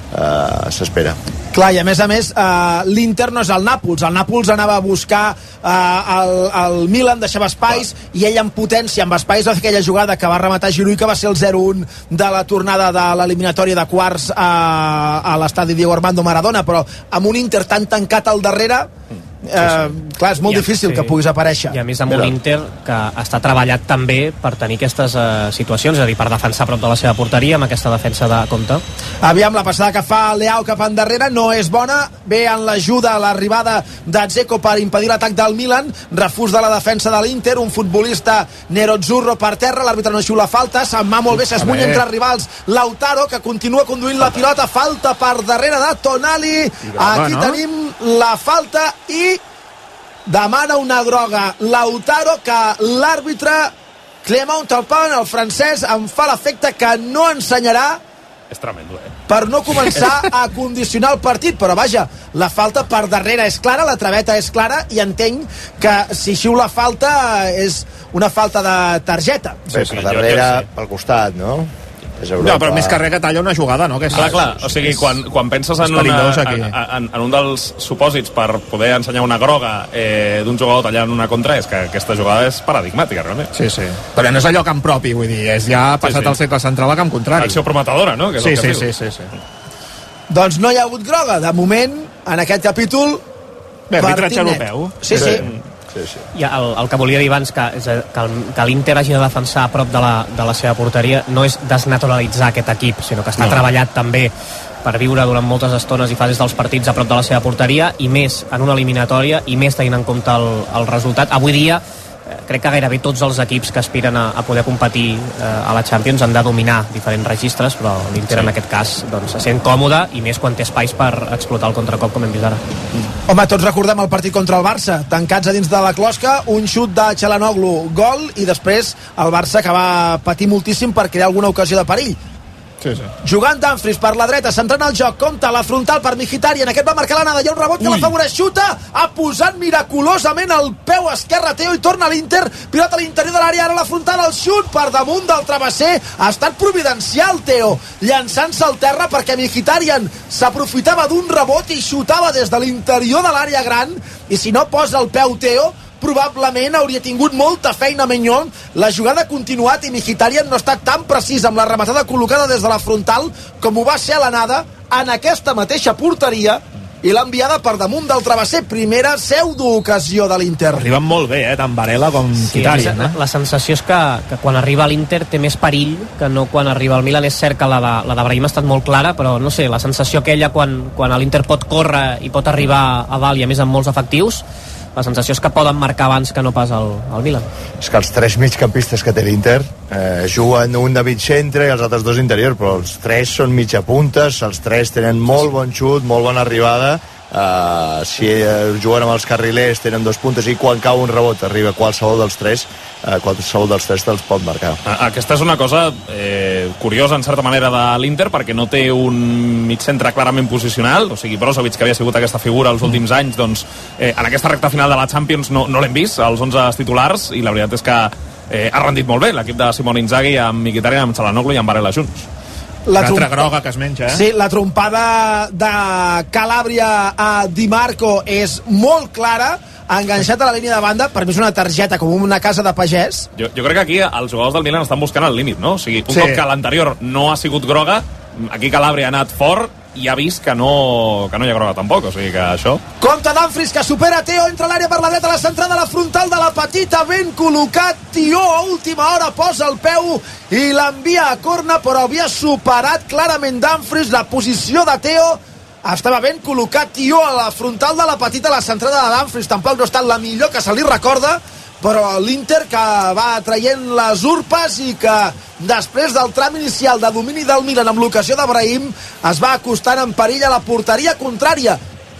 eh, s'espera. Clar, i a més a més, eh, l'Inter no és el Nàpols. El Nàpols anava a buscar eh, el, el Milan, deixava espais, clar. I ell en potència, amb espais, va fer aquella jugada que va rematar Giroud, que va ser el zero un de la tornada de l'eliminatòria de quarts a, a l'estadi Diego Armando Maradona, però amb un Inter tan tancat al darrere, Eh, sí, sí. clar, és molt I difícil sí. que puguis aparèixer. I a més amb un Inter que està treballat també per tenir aquestes uh, situacions, és a dir, per defensar a prop de la seva porteria amb aquesta defensa de compte. Aviam, la passada que fa Leao cap endarrere no és bona, ve en l'ajuda a l'arribada de Dzeko per impedir l'atac del Milan, refús de la defensa de l'Inter, un futbolista Nerazzurro per terra, l'àrbitre no xiula falta, se'n va molt bé, s'esmunya entre rivals Lautaro, que continua conduint la pilota, falta per darrere de Tonali, aquí no? tenim la falta i demana una groga Lautaro, que l'àrbitre Clément Taupin, el francès, em fa l'efecte que no ensenyarà. És tremendo, eh? Per no començar a condicionar el partit, però vaja, la falta per darrere és clara, la traveta és clara, i entenc que si xiula falta és una falta de targeta. Sí, sí, per darrere, sí. pel costat, no? No, però més que res que talla una jugada, no? Que és, clar, clar, o sigui, quan, quan penses en, una, en, en, en un dels supòsits per poder ensenyar una groga eh, d'un jugador tallant una contra, és que aquesta jugada és paradigmàtica, realment. Sí, sí. Però no és allò camp propi, vull dir, és ja passat sí, sí. el cercle central a camp contrari. Acció prometedora, no? Que és sí, el que sí, sí, sí, sí. Doncs no hi ha hagut groga, de moment, en aquest capítol... Bé, arbitratge europeu. Sí, sí. Sí, sí. I el, el que volia dir abans, que, que, que l'Inter hagi de defensar a prop de la, de la seva porteria, no és desnaturalitzar aquest equip, sinó que està no. treballat també per viure durant moltes estones i fases dels partits a prop de la seva porteria, i més en una eliminatòria, i més tenint en compte el, el resultat. Avui dia crec que gairebé tots els equips que aspiren a, a poder competir eh, a la Champions han de dominar diferents registres, però l'Inter sí. en aquest cas doncs, se sent còmode, i més quan té espais per explotar el contracop, com hem vist ara. Home, tots recordem el partit contra el Barça, tancats a dins de la closca, un xut de Çalhanoğlu, gol, i després el Barça, que va patir moltíssim per crear alguna ocasió de perill. Sí, sí. Jugant Dumfries per la dreta, centrant el joc, compta la frontal per Mkhitaryan, aquest va marcar l'anada, hi ha un rebot que l'afavoreix, xuta, ha posat miraculosament el peu esquerre Teo i torna a l'Inter, pilota a l'interior de l'àrea, ara la frontal, el xut per damunt del travesser, ha estat providencial Teo, llançant-se al terra perquè Mkhitaryan s'aprofitava d'un rebot i xutava des de l'interior de l'àrea gran, i si no posa el peu Teo, probablement hauria tingut molta feina Maignan. La jugada ha continuat i Mkhitaryan no ha estat tan precís amb la rematada col·locada des de la frontal com ho va ser a l'anada en aquesta mateixa porteria, i l'ha enviada per damunt del travesser. Primera pseudo-ocasió de l'Inter. Arriben molt bé, eh? Tant Varela com sí, Mkhitaryan. La, la sensació és que, que quan arriba a l'Inter té més perill que no quan arriba al Milan. És cert que la de, la de Brahim ha estat molt clara, però no sé, la sensació aquella quan, quan l'Inter pot córrer i pot arribar a dalt, i a més amb molts efectius, la sensació és que poden marcar abans que no pas el, el Milan. És que els tres migcampistes que té l'Inter eh, juguen un de mig centre i els altres dos interior, però els tres són mitja puntes, els tres tenen molt bon xut, molt bona arribada. Uh, si uh, juguen amb els carrilers tenen dos puntes i quan cau un rebot arriba qualsevol dels tres uh, qualsevol dels tres te'ls pot marcar. Aquesta és una cosa eh, curiosa en certa manera de l'Inter, perquè no té un mig centre clarament posicional, o sigui, Brozovic, que havia sigut aquesta figura els últims anys, doncs eh, en aquesta recta final de la Champions no, no l'hem vist als onze titulars, i la veritat és que eh, ha rendit molt bé l'equip de Simone Inzaghi amb Mkhitaryan, amb Çalhanoğlu i amb Varela junts. La trompa groga que es menja, eh? Sí, la trompada de Calàbria a Di Marco és molt clara, enganxat a la línia de banda, per mi és una targeta com una casa de pagès. Jo, jo crec que aquí els jugadors del Milan estan buscant el límit, no? O sigui, un Sí. cop que l'anterior no ha sigut groga, aquí Calàbria ha anat fort i ha vist que no, que no hi ha groga tampoc, o sigui que això... Compte Dumfries, que supera Teo, entra a l'àrea per la dreta, la centrada a la frontal de la petita, ben col·locat, Tio a última hora posa el peu i l'envia a corna, però havia superat clarament Dumfries, la posició de Teo, estava ben col·locat Tio a la frontal de la petita, la centrada de Dumfries tampoc no ha estat la millor que se li recorda, però l'Inter que va traient les urpes i que després del tram inicial de domini del Milan amb l'ocasió d'Abrahim es va acostant en perill a la porteria contrària.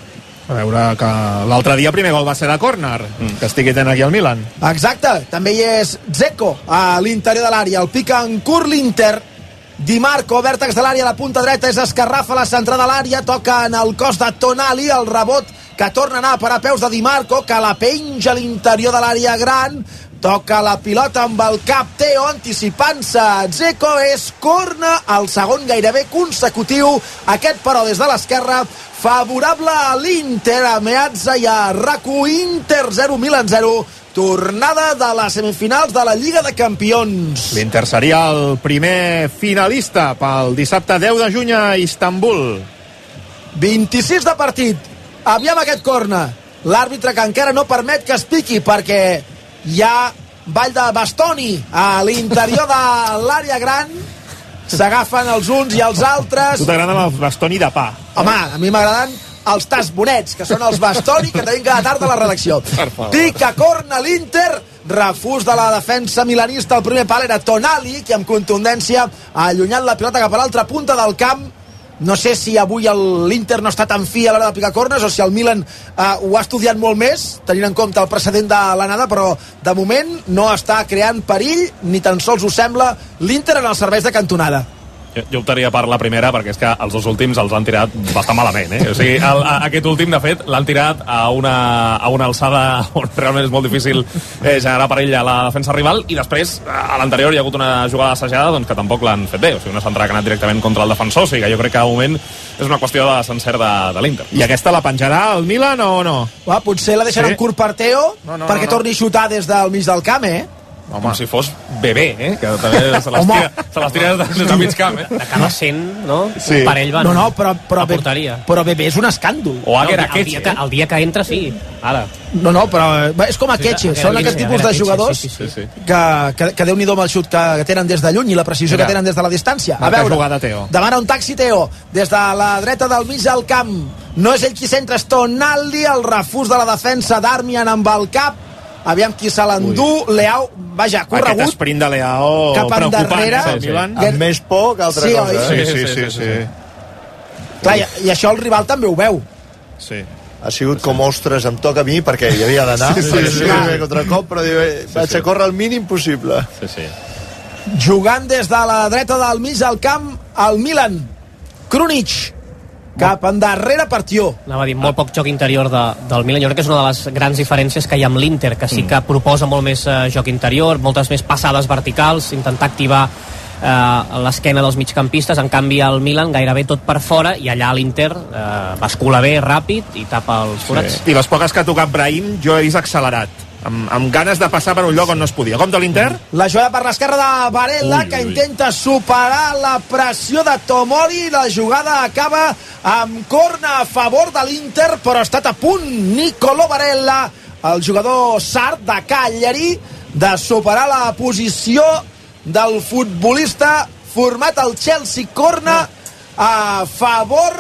A veure, que l'altre dia el primer gol va ser de córner, mm. que estigui tenint aquí el Milan. Exacte, també hi és Dzeko a l'interior de l'àrea, el pica en curt l'Inter. Di Marco, vèrtex de l'àrea, a la punta dreta, és escarrafa la centrada de l'àrea, toca en el cos de Tonali, el rebot que torna a anar a parar peus de Di Marco, que la penja a l'interior de l'àrea gran, toca la pilota amb el cap Teo, anticipant-se Dzeko, és corna, el segon gairebé consecutiu, aquest però des de l'esquerra, favorable a l'Inter, a Meazza i a Raku, Inter zero, Milan zero, tornada de les semifinals de la Lliga de Campions. L'Inter seria el primer finalista pel dissabte deu de juny a Istanbul. vint-i-sis de partit. Aviam aquest corna. L'àrbitre que encara no permet que es piqui perquè hi ha ball de bastoni a l'interior de l'àrea gran. S'agafen els uns i els altres. Tu t'agraden els bastoni de pa? Home, a mi m'agraden els tasbonets, que són els bastoni que tenim cada tarda a la redacció. Pica corna l'Inter, refús de la defensa milanista. El primer pal era Tonali, que amb contundència ha allunyat la pilota cap a l'altra punta del camp. No sé si avui l'Inter no està tan fi a l'hora de picar cornes o si el Milan eh, ho ha estudiat molt més, tenint en compte el precedent de l'anada, però de moment no està creant perill, ni tan sols ho sembla, l'Inter en els serveis de cantonada. Jo, jo optaria per la primera, perquè és que els dos últims els han tirat bastant malament, eh? O sigui, el, a, aquest últim, de fet, l'han tirat a una, a una alçada on realment és molt difícil eh, generar perill a la defensa rival, i després, a l'anterior hi ha hagut una jugada assajada doncs, que tampoc l'han fet bé, o sigui, una centrada que ha anat directament contra el defensor, o sigui que jo crec que de moment és una qüestió de sencer de, de l'Inter. I aquesta la penjarà el Milan o no? Va, potser la deixaran Sí. curt per Teo, No, no, perquè no, no. torni a xutar des del mig del camp, eh? Home. Com si fos bebè, eh? Que també se les tira, se les tira des, des del mig camp, eh? Acaba sent, no? Sí. Un parell van No, no, però, però, a porteria. Però Bebé és un escàndol. O Aguer el, dia que, el dia que entra, sí. Ara. No, no, però és com a Sí, Ketxe, Aguer són Ketxe, aquest tipus Aguer de Ketxe, jugadors sí, sí, sí. que, que, que Déu-n'hi-do amb el xut que, que tenen des de lluny i la precisió Mira. que tenen des de la distància. A Marca veure, jugada, Teo. demana un taxi Teo, des de la dreta del mig del camp. No és ell qui centra, és Tonali, el refús de la defensa d'Armian amb el cap. Aviam qui se l'endú, Leao, vaja, corregut. Aquest sprint de Leao cap preocupant, endarrere. eh, el Milan. Amb més por que altra Sí, cosa. oi? eh? Sí, sí, sí, sí. Clar, i, i això el rival també ho veu. Sí. Ha sigut com, ostres, em toca a mi perquè hi havia d'anar. Sí, sí, perquè sí. sí, sí. Contra cop, però diu, eh, vaig a córrer el mínim possible. Sí, sí. Jugant des de la dreta del mig del camp, el Milan. Krunic, cap endarrere per Tió. Anava a dir, molt poc joc interior de, del Milan. Jo crec que és una de les grans diferències que hi ha amb l'Inter, que sí que proposa molt més eh, joc interior, moltes més passades verticals, intentar activar eh, l'esquena dels migcampistes. En canvi el Milan gairebé tot per fora, i allà l'Inter eh, bascula bé, ràpid, i tapa els forats. Sí. I les poques que ha tocat Brahim jo he vist accelerat, amb, amb ganes de passar per un lloc on no es podia. Com de l'Inter? La jugada per l'esquerra de Varela, Ui, que ui. intenta superar la pressió de Tomori. La jugada acaba amb corna a favor de l'Inter, però ha estat a punt Nicolo Varela, el jugador sard de Cagliari, de superar la posició del futbolista format al Chelsea. Corna a favor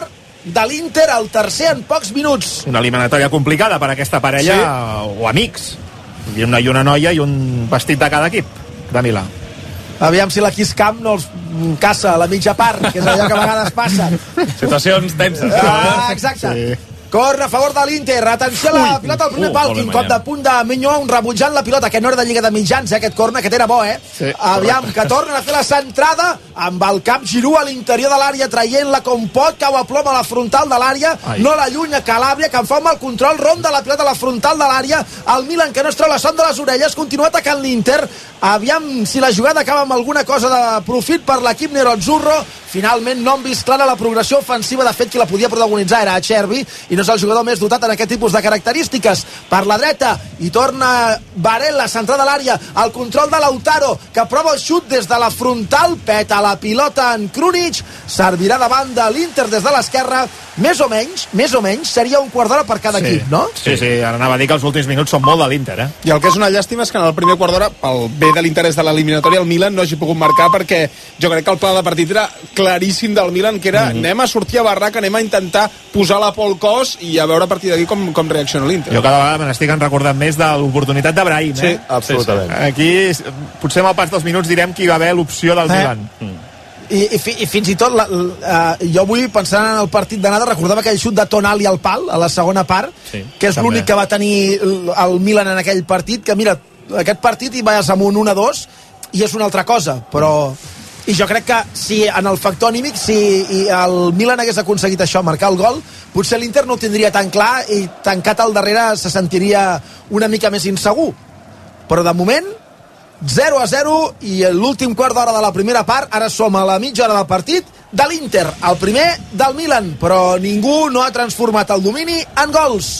de l'Inter, el tercer en pocs minuts. Una eliminatòria complicada per a aquesta parella, sí. O amics. I una, I una noia i un vestit de cada equip de Milà. Aviam si la Kiss Camp no els caça a la mitja part, que és allò que a vegades passa. Situacions tenses. Ah, exacte. Sí. Corre a favor de l'Inter, atenció a la Ui, pilota al primer uh, pal, quin cop de punt de Minyó, un rebutjant la pilota, que no era de Lliga de Mitjans, eh, aquest corner, aquest era bo, eh? Sí, aviam, correcte. Que tornen a fer la centrada, amb el cap Giroud a l'interior de l'àrea, traient-la com pot, cau a plom a la frontal de l'àrea, no l'allunya Calàbria, que en fa un mal control, ronda la pilota a la frontal de l'àrea, el Milan, que no es treu la son de les orelles, continua atacant l'Inter, aviam si la jugada acaba amb alguna cosa de profit per l'equip nerazzurro. Finalment no han vist clara la progressió ofensiva. De fet, qui la podia protagonitzar era Acerbi, i no és el jugador més dotat en aquest tipus de característiques. Per la dreta, i torna Barella, centrada a l'àrea, el control de Lautaro, que prova el xut des de la frontal, peta la pilota en Krunic, servirà davant de l'Inter des de l'esquerra, més o menys, més o menys, seria un quart d'hora per cada sí. equip, no? Sí, sí, ara anava a dir que els últims minuts són molt de l'Inter, eh? I el que és una llàstima és que en el primer quart d'hora, pel bé de l'interès de l'eliminatòria, el Milan no hagi pogut marcar, perquè jo crec que el pla de partit era claríssim del Milan, que era mm -hmm. anem a sortir a barraca, anem a intentar posar la por al cos i a veure a partir d'aquí com, com reacciona l'Inter. Jo cada vegada me n'estic recordant més de l'oportunitat de Brahim, eh? Sí, absolutament. Sí, sí. Aquí, potser amb el pas dels minuts direm que hi va haver l'opció del eh? Milan. Mm. I, i, fi, i fins i tot la, la, uh, jo avui, pensant en el partit d'anada, recordava aquell xut de Tonali al pal a la segona part, sí, que és l'únic que va tenir el Milan en aquell partit, que mira, aquest partit hi vaies amb un un a dos i és una altra cosa, però i jo crec que si en el factor anímic, si el Milan hagués aconseguit això, marcar el gol, potser l'Inter no ho tindria tan clar i tancat al darrere se sentiria una mica més insegur, però de moment zero a zero i l'últim quart d'hora de la primera part. Ara som a la mitja hora del partit de l'Inter, el primer del Milan, però ningú no ha transformat el domini en gols.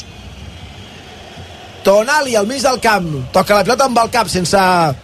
Tonali al mig del camp, toca la pilota amb el cap sense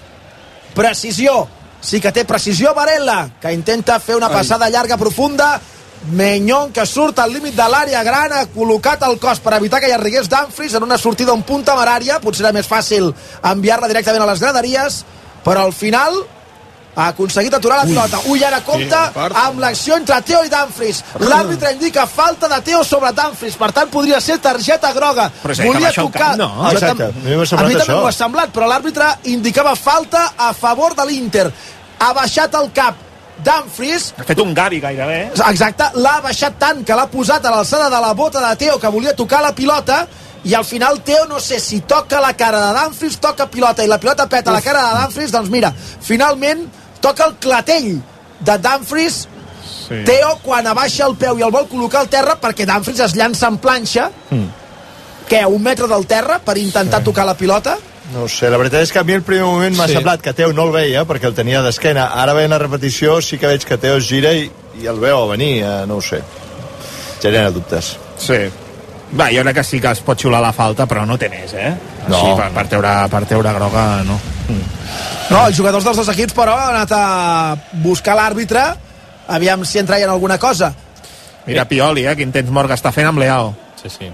precisió, sí que té precisió Barella, que intenta fer una passada llarga profunda. Meñón, que surt al límit de l'àrea gran, ha col·locat el cos per evitar que hi arrigués Dumfries en una sortida un punt temerària. Potser era més fàcil enviar-la directament a les graderies, però al final ha aconseguit aturar la pilota. Ui, ara compta sí, amb l'acció entre Theo i Dumfries. L'àrbitre indica falta de Theo sobre Dumfries, per tant podria ser targeta groga. Volia tocar... No, exacte. A mi també m'ho ha semblat, però l'àrbitre indicava falta a favor de l'Inter. Ha baixat el cap Dumfries, ha fet un Gavi gairebé. Exacte, l'ha baixat tant que l'ha posat a l'alçada de la bota de Theo, que volia tocar la pilota, i al final Theo no sé si toca la cara de Dumfries, toca pilota i la pilota peta Uf. la cara de Dumfries. Doncs mira, finalment toca el clatell de Dumfries. Sí. Theo, quan abaixa el peu i el vol col·locar al terra, perquè Dumfries es llança en planxa, mm. que a un metre del terra, per intentar sí. tocar la pilota. No sé, la veritat és que a mi el primer moment m'ha sí. semblat que Theo no el veia perquè el tenia d'esquena. Ara veient la repetició sí que veig que Theo es gira i, i el veu a venir, eh, no ho sé. Genera dubtes. Sí. Va, jo crec que sí que es pot xiular la falta, però no té més, eh? No. Així, per, per, teure, per teure groga, no. Mm. No, els jugadors dels dos equips, però, han anat a buscar l'àrbitre, aviam si en traien alguna cosa. Mira Pioli, eh, quin temps mort que està fent amb Leao. Sí, sí.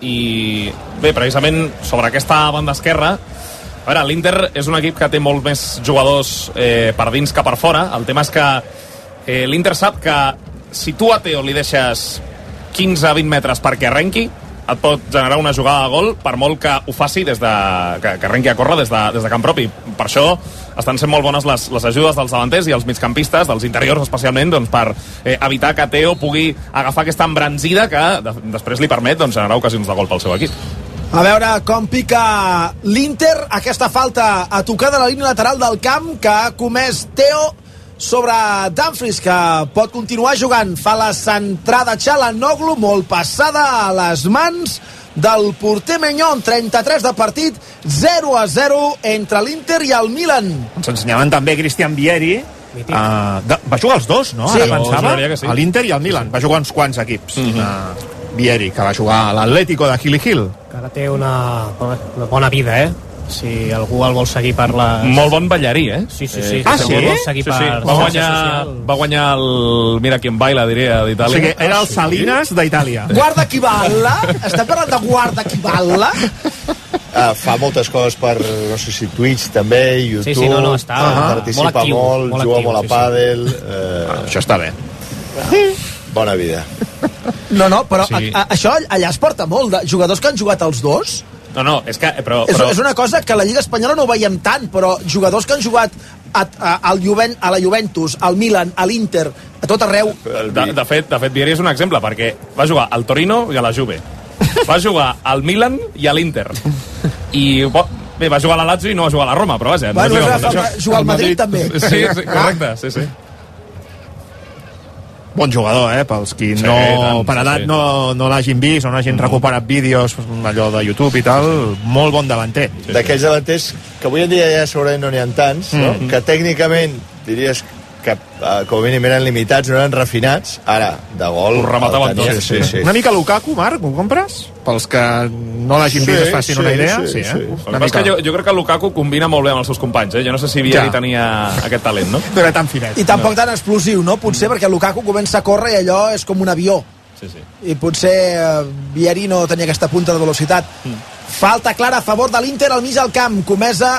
I bé, precisament sobre aquesta banda esquerra, a veure, l'Inter és un equip que té molt més jugadors eh, per dins que per fora. El tema és que eh, l'Inter sap que si tu a Theo li deixes quinze a vint metres perquè arrenqui, et pot generar una jugada de gol, per molt que ho faci des de, que, que arrenqui a córrer des de, des de camp propi. Per això estan sent molt bones les, les ajudes dels davanters i els migcampistes, dels interiors especialment, doncs, per eh, evitar que Theo pugui agafar aquesta embranzida que de, després li permet doncs, generar ocasions de gol pel seu equip. A veure com pica l'Inter, aquesta falta a tocar de la línia lateral del camp que ha comès Theo sobre Dumfries, que pot continuar jugant. Fa la centrada Çalhanoğlu, molt passada a les mans del porter Meñón. Trenta-tres de partit, zero a zero entre l'Inter i el Milan. Ens ensenyaven també Christian Vieri. Uh, de, va jugar els dos, no? Sí. Ara pensava, sí. a l'Inter i al Milan. Va jugar uns quants equips. Mm -hmm. uh, Vieri, que va jugar a l'Atlético de Gil y Gil. Que ara té una, una bona vida, eh? Si algú el vol seguir per la... Molt bon ballarí, eh? Sí, sí, sí. Ah, sí? El vol seguir sí, per sí. Va, guanyar, va guanyar el... Mira qui em baila, diria, d'Itàlia. O sigui, era el Salinas d'Itàlia. Guarda qui balla? Estem parlant de guarda qui balla? Uh, fa moltes coses per, no sé si Twitch també, YouTube. Sí, sí, no, no, està uh, participa molt actiu, molt, molt juga actiu, molt a sí, pàdel. Sí. Uh, ah, això està bé. Bona vida. No, no, però Sí. a, a, això allà es porta molt, de jugadors que han jugat els dos. No, no, és que... Però, És, però... és una cosa que a la Lliga Espanyola no ho veiem tant, però jugadors que han jugat a, a, al Juven, a la Juventus, al Milan, a l'Inter, a tot arreu... De, de fet, de fet, Vieri és un exemple, perquè va jugar al Torino i a la Juve. Va jugar al Milan i a l'Inter. I... Bo, bé, va jugar a la Lazio i no va jugar a la Roma, però vaja... Bueno, no va, va, jugar al Madrid, també. Sí, sí, correcte, sí, sí. Bon jugador, eh? Pels qui Sí, no, tant, per sí, edat sí. no, no l'hagin vist o no hagin recuperat vídeos, allò de YouTube i tal, molt bon davanter. Sí, d'aquells davanters que avui en dia ja segurament no n'hi ha tants, no? Mm. Que tècnicament diries que uh, com a mínim eren limitats, no eren refinats, ara, de gol... Ho remataven el tenia, tots. sí, sí. Una mica Lukaku, Marc, ho compres? Pels que no l'hagin Sí, vist es facin sí, una idea. sí, Sí, eh? sí. El que passa és que jo, jo crec que Lukaku combina molt bé amb els seus companys, eh? Jo no sé si Vieri Ja. tenia aquest talent, no? No era tan finet. I tampoc tan explosiu, no? Potser perquè Lukaku comença a córrer i allò és com un avió. Sí, sí. I potser eh, Vieri no tenia aquesta punta de velocitat. Mm. Falta clara a favor de l'Inter al mig del camp, comesa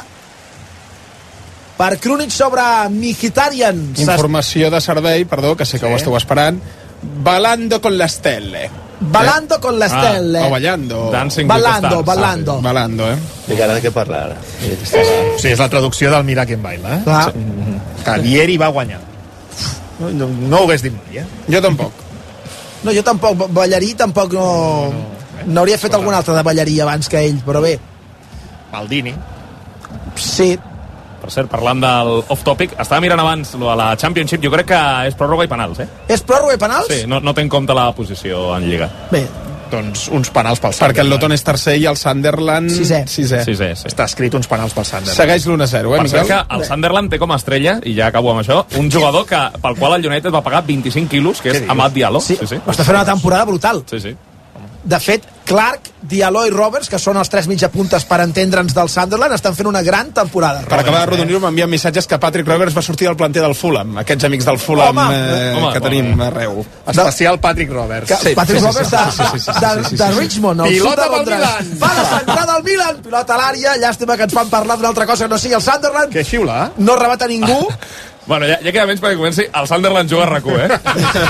per Krunic sobre Mkhitaryan. Informació de servei, perdó, que sé que Sí. ho esteu esperant. Balando con la stelle. Balando con la stelle. Ah, o ballando. Dancing with the Ballando, stars. ballando. Balando, eh? I ara de què parla ara? Sí, és la traducció del Mira quien baila, eh? Clar. Que Vieri va guanyar. No, no, no ho hagués dit mai, eh? Jo tampoc. No, jo tampoc, ballarí tampoc no... No hauria fet algun altre de ballarí abans que ell, però bé. Maldini. Sí. Per cert, parlant del off-topic, estava mirant abans lo de la Championship, jo crec que és pròrroga i penals, eh? És pròrroga i penals? Sí, no, no té en compte la posició en Lliga. Bé, Doncs uns penals pel Perquè Sunderland. el Loton és tercer i el Sunderland... Sisè. Sisè. Sisè, sí. Està escrit uns penals pel Sunderland. Segueix l'u a zero, eh, Per cert Miquel? que el Sunderland té com a estrella, i ja acabo amb això, un jugador que, pel qual el United va pagar vint-i-cinc quilos, que Què és dius? Amad Diallo. sí, sí, sí. està fent una temporada brutal. Sí, sí. De fet, Clark, Diallo i Roberts, que són els tres mitjapuntes per entendre'ns del Sunderland, estan fent una gran temporada. Per acabar de rodonir-ho, m'envien missatges que Patrick Roberts va sortir del planter del Fulham. Aquests amics del Fulham Home, eh, home, que home. tenim arreu. Especial Patrick Roberts. Que Sí, Patrick sí, sí, Roberts sí, de, sí, sí, sí, sí, de, sí, sí, de sí. Richmond, al Pilota sud de pel Londres. Milan. Fa la centrada al Milan, pilota a l'àrea, llàstima que ens fan parlar d'una altra cosa que no sigui el Sunderland. Que xiula, eh? No rebata ningú. Bueno, ja, ja queda menys perquè comenci el Sunderland juga a RAC u, eh?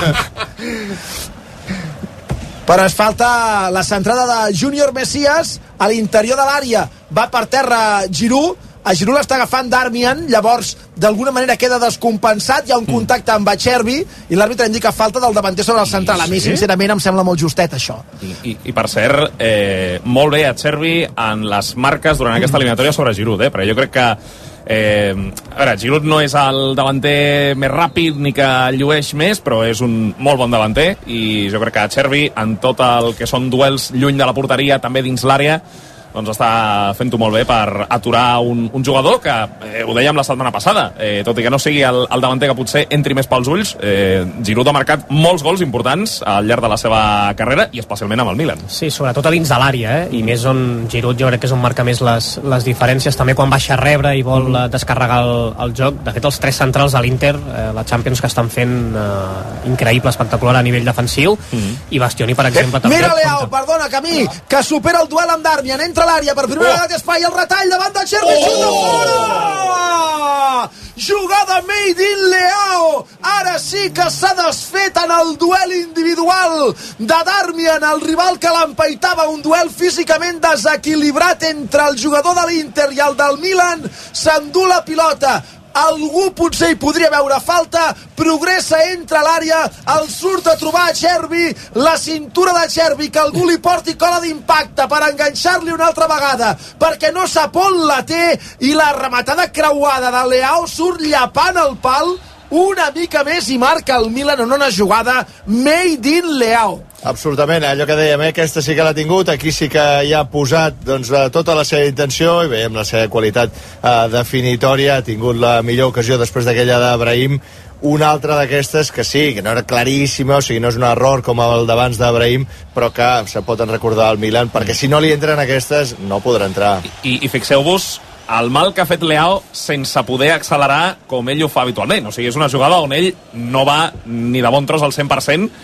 Però es falta la centrada de Júnior Messias a l'interior de l'àrea. Va per terra Giroud, a Giroud l'està agafant Darmian, llavors d'alguna manera queda descompensat, hi ha un contacte amb Acerbi i l'àrbitre indica falta del davanter sobre el central. A mi, sincerament, em sembla molt justet, això. I, i, i per cert, eh, molt bé a Chervi en les marques durant aquesta eliminatòria sobre Giroud, eh? Perquè jo crec que Eh, a veure, Giroud no és el davanter més ràpid ni que llueix més, però és un molt bon davanter i jo crec que Chervi en tot el que són duels lluny de la porteria, també dins l'àrea, doncs està fent-ho molt bé per aturar un, un jugador que, eh, ho dèiem la setmana passada, eh, tot i que no sigui el, el davanter que potser entri més pels ulls, eh, Giroud ha marcat molts gols importants al llarg de la seva carrera i especialment amb el Milan. Sí, sobretot a dins de l'àrea, eh? I més on Giroud jo crec que és on marca més les, les diferències, també quan baixa a rebre i vol mm. descarregar el, el joc. De fet, els tres centrals de l'Inter, eh, la Champions que estan fent eh, increïble, espectacular a nivell defensiu, mm. i Bastioni, per exemple, també. Mira Leao, perdona, Camí, que supera el duel amb Darmian, entra a l'àrea, per primera vegada oh. espai, el retall davant de Chervi, oh. xuta fora! Jugada made in Leao, ara sí que s'ha desfet en el duel individual de Darmian, el rival que l'empaitava, un duel físicament desequilibrat entre el jugador de l'Inter i el del Milan, s'endú la pilota, algú potser hi podria veure falta, progressa, entra a l'àrea, el surt a trobar a Chervi, la cintura de Chervi, que algú li porti cola d'impacte per enganxar-li una altra vegada, perquè no sap on la té, i la rematada creuada de Leao surt llapant el pal una mica més i marca el Milan en una jugada made in Leao. Absolutament, allò que dèiem, eh? Aquesta sí que l'ha tingut, aquí sí que hi ha posat doncs, tota la seva intenció i veiem la seva qualitat eh, definitòria, ha tingut la millor ocasió després d'aquella d'Abrahim, una altra d'aquestes que sí, que no era claríssima, o sigui, no és un error com el d'abans d'Abrahim, però que se poden recordar al Milan, perquè si no li entren aquestes no podrà entrar. I, i fixeu-vos el mal que ha fet Leao sense poder accelerar com ell ho fa habitualment. O sigui, és una jugada on ell no va ni de bon tros al cent per cent,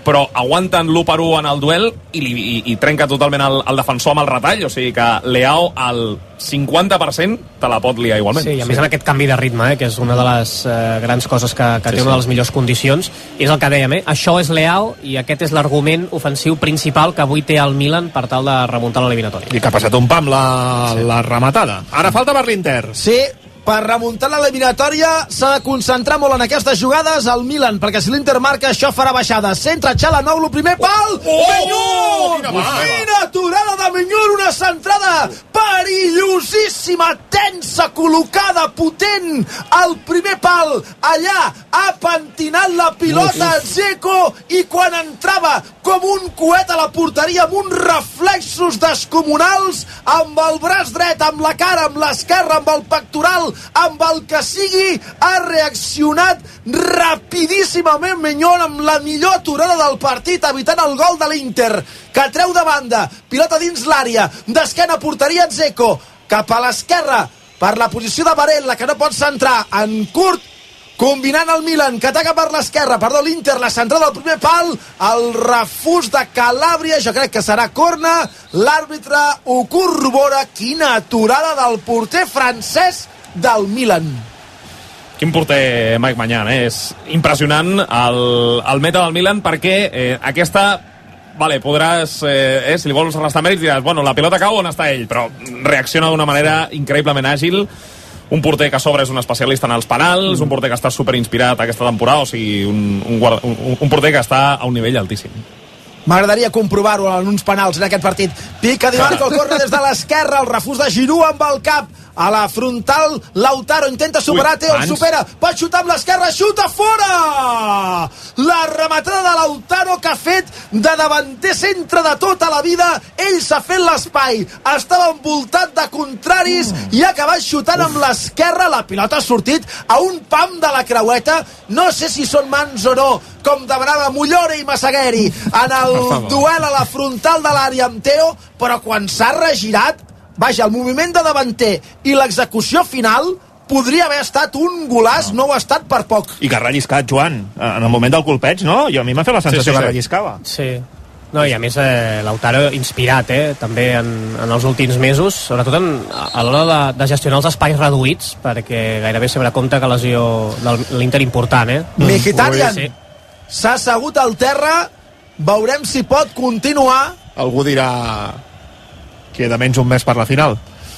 però aguanten l'u per u en el duel i, li, i, i trenca totalment el, el defensor amb el retall, o sigui que Leao al cinquanta per cent te la pot liar igualment. Sí, i a més en aquest canvi de ritme, eh, que és una de les eh, grans coses que, que sí, té una de les millors condicions, és el que dèiem, eh? Això és Leao i aquest és l'argument ofensiu principal que avui té el Milan per tal de remuntar l'eliminatòria. I que ha passat un pam la, sí. la rematada. Ara falta per l'Inter. Sí, per remuntar l'eliminatòria s'ha de concentrar molt en aquestes jugades el Milan, perquè si l'Inter marca això farà baixada. Centra Çalhanoğlu, primer pal, oh! Minyón! Quina aturada de Minyón, una centrada perillosíssima, tensa, col·locada, potent, al primer pal, allà ha pentinat la pilota Dzeko i quan entrava com un coet a la porteria amb uns reflexos descomunals, amb el braç dret, amb la cara, amb l'esquerra, amb el pectoral, amb el que sigui, ha reaccionat rapidíssimament Minyón amb la millor aturada del partit, evitant el gol de l'Inter, que treu de banda, pilota dins l'àrea, d'esquena porteria Dzeko, cap a l'esquerra per la posició de Barella, que no pot centrar en curt, combinant el Milan, que ataca per l'esquerra, perdó, l'Inter, la centrada del primer pal, el refús de Calabria, jo crec que serà corna, l'àrbitre ho corrobora, quina aturada del porter francès del Milan. Quin porter Mike Maignan, eh? És impressionant el, el meta del Milan perquè eh, aquesta, vale, podràs, eh, eh, si li vols restar mèrits diràs, bueno, la pilota cau on està ell, però reacciona d'una manera increïblement àgil, un porter que a sobre és un especialista en els penals, un porter que està superinspirat aquesta temporada, o sigui, un, un, guarda, un, un porter que està a un nivell altíssim. M'agradaria comprovar-ho en uns penals en aquest partit. Pica Di Marco, el corre des de l'esquerra, el refús de Giroud amb el cap, a la frontal, Lautaro intenta superar, Ui, Teo el supera, pot xutar amb l'esquerra, xuta fora! La rematada de Lautaro que ha fet de davanter centre de tota la vida, ell s'ha fet l'espai, estava envoltat de contraris mm. i ha acabat xutant Uf. amb l'esquerra, la pilota ha sortit a un pam de la creueta, no sé si són mans o no, com demanava Mullore i Massagueri en el duel a la frontal de l'àrea amb Teo, però quan s'ha regirat, vaja, el moviment de davanter i l'execució final podria haver estat un golaç, no, no ho ha estat per poc. I que ha relliscat, Joan, en el moment del colpeig, no? Jo a mi m'ha fet la sensació sí, sí, que relliscava. Sí, no, i a més eh, Lautaro inspirat, eh, també en, en els últims mesos, sobretot en, a l'hora de, de gestionar els espais reduïts, perquè gairebé sempre compta que lesió de l'Inter important, eh? Mkhitaryan sí. s'ha assegut al terra, veurem si pot continuar. Algú dirà... queda menys un mes per la final.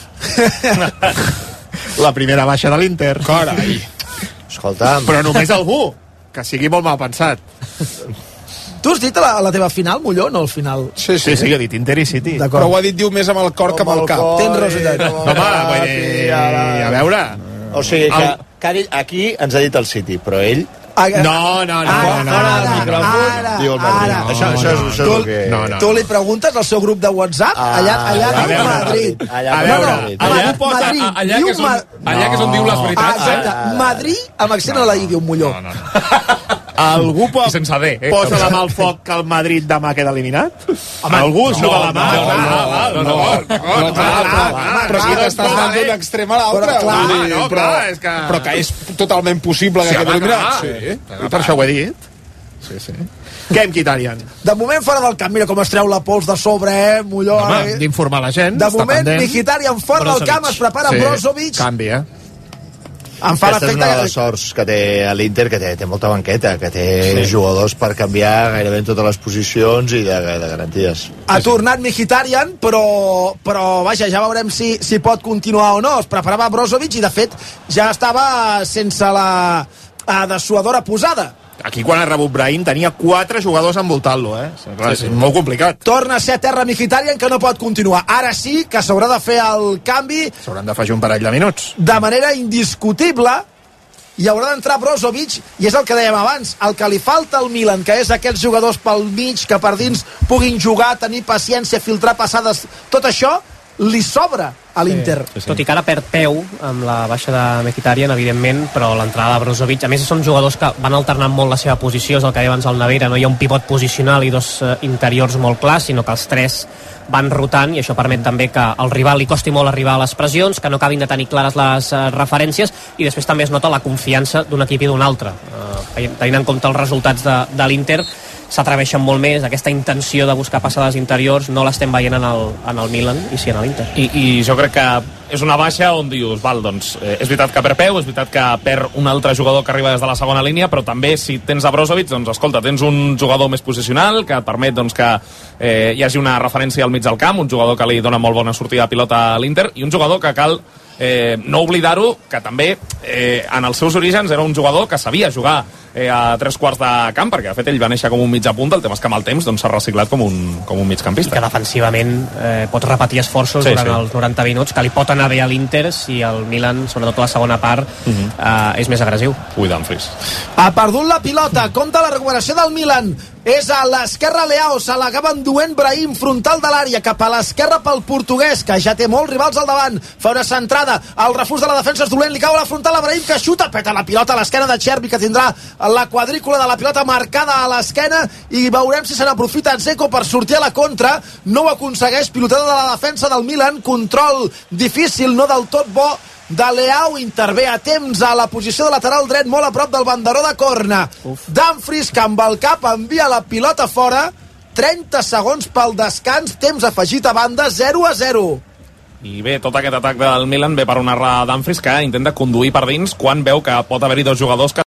La primera baixa de l'Inter. Carai. Escolta'm. Però només algú, que sigui molt mal pensat. Tu has dit la, la teva final, Molló, no el final? Sí, sí, sí, he dit Inter i City. Però ho ha dit, diu, més amb el cor que amb el cap. Tens raó. No, home, a veure... O sigui, que, que ha dit, aquí ens ha dit el City, però ell... No, no, no. Ara, no, ara, no, ara, ara, diu el Madrid. ara. Això, això, és, això és el que... No, no. Tu li preguntes al seu grup de WhatsApp, allà, allà a diu veure, Madrid. Allà, no, no, allà, posa, Madrid, allà, que és on, allà que és on diu les veritats. Ah, exacte, Madrid amb accent a la I, diu Molló. No, no, no. Algú pot, sense D, eh? posa la mà al foc que el Madrid demà queda eliminat? Home, algú no, juga la mà? No, no, no, no, però si t'estàs anant d'un extrem a l'altre. Però que és totalment possible que quedi eliminat. Sí, per això ho he dit. Sí, sí. Què hem Mkhitaryan? De moment fora del camp, mira com es treu la pols de sobre, eh, Molló. Home, d'informar la gent. De moment, Mkhitaryan fora del camp, es prepara Brozovic. Canvi, eh? Em fa Aquesta és una de les sorts que té a l'Inter, que té, té molta banqueta, que té sí. jugadors per canviar gairebé en totes les posicions i de, de garanties. Ha tornat Mkhitaryan, però, però vaja, ja veurem si, si pot continuar o no. Es preparava Brozovic i, de fet, ja estava sense la dessuadora posada. Aquí, quan ha rebut Brahim, tenia quatre jugadors envoltant-lo, eh? Clar, sí, sí. És molt complicat. Torna a ser a terra Mkhitaryan, que no pot continuar. Ara sí que s'haurà de fer el canvi. S'hauran d'afegir un parell de minuts. De manera indiscutible, i haurà d'entrar Brozovic, i és el que dèiem abans, el que li falta al Milan, que és aquells jugadors pel mig, que per dins puguin jugar, tenir paciència, filtrar passades, tot això li sobra a l'Inter. Sí, sí, sí. Tot i que ara perd peu amb la baixa de Mkhitaryan, evidentment, però l'entrada de Brozovic, a més són jugadors que van alternant molt la seva posició, és el que deia abans el Navera, no hi ha un pivot posicional i dos eh, interiors molt clars, sinó que els tres van rotant, i això permet també que al rival li costi molt arribar a les pressions, que no acabin de tenir clares les eh, referències, i després també es nota la confiança d'un equip i d'un altre, eh, tenint en compte els resultats de, de l'Inter, s'atreveixen molt més, aquesta intenció de buscar passades interiors no l'estem veient en el, en el Milan i sí en l'Inter. I, I jo crec que és una baixa on dius, val, doncs, eh, és veritat que perd peu, és veritat que perd un altre jugador que arriba des de la segona línia, però també si tens a Brozovic, doncs escolta, tens un jugador més posicional que et permet doncs, que eh, hi hagi una referència al mig del camp, un jugador que li dona molt bona sortida de pilota a l'Inter i un jugador que cal eh, no oblidar-ho, que també eh, en els seus orígens era un jugador que sabia jugar eh, a tres quarts de camp, perquè de fet ell va néixer com un mitja punta, el tema és que amb el temps doncs, s'ha reciclat com un, com un migcampista. I que defensivament eh, pot repetir esforços sí, durant sí. els noranta minuts, que li pot anar bé a l'Inter si el Milan, sobretot a la segona part, uh -huh. eh, és més agressiu. Ui, Dumfries. Ha perdut la pilota, compta la recuperació del Milan. És a l'esquerra Leao, se l'acaba enduent Brahim, frontal de l'àrea, cap a l'esquerra pel portuguès, que ja té molts rivals al davant, fa una centrada, el refús de la defensa és dolent, li cau a la frontal a Brahim, que xuta, peta la pilota a l'esquena de Chervi, que tindrà la quadrícula de la pilota marcada a l'esquena, i veurem si se n'aprofita Dzeko per sortir a la contra, no ho aconsegueix, pilotada de la defensa del Milan, control difícil, no del tot bo, de Leao, intervé a temps a la posició de lateral dret, molt a prop del banderó de corna. Dumfries, que amb el cap envia la pilota fora, trenta segons pel descans, temps afegit a banda, zero a zero. I bé, tot aquest atac del Milan ve per una errada Dumfries que intenta conduir per dins quan veu que pot haver-hi dos jugadors que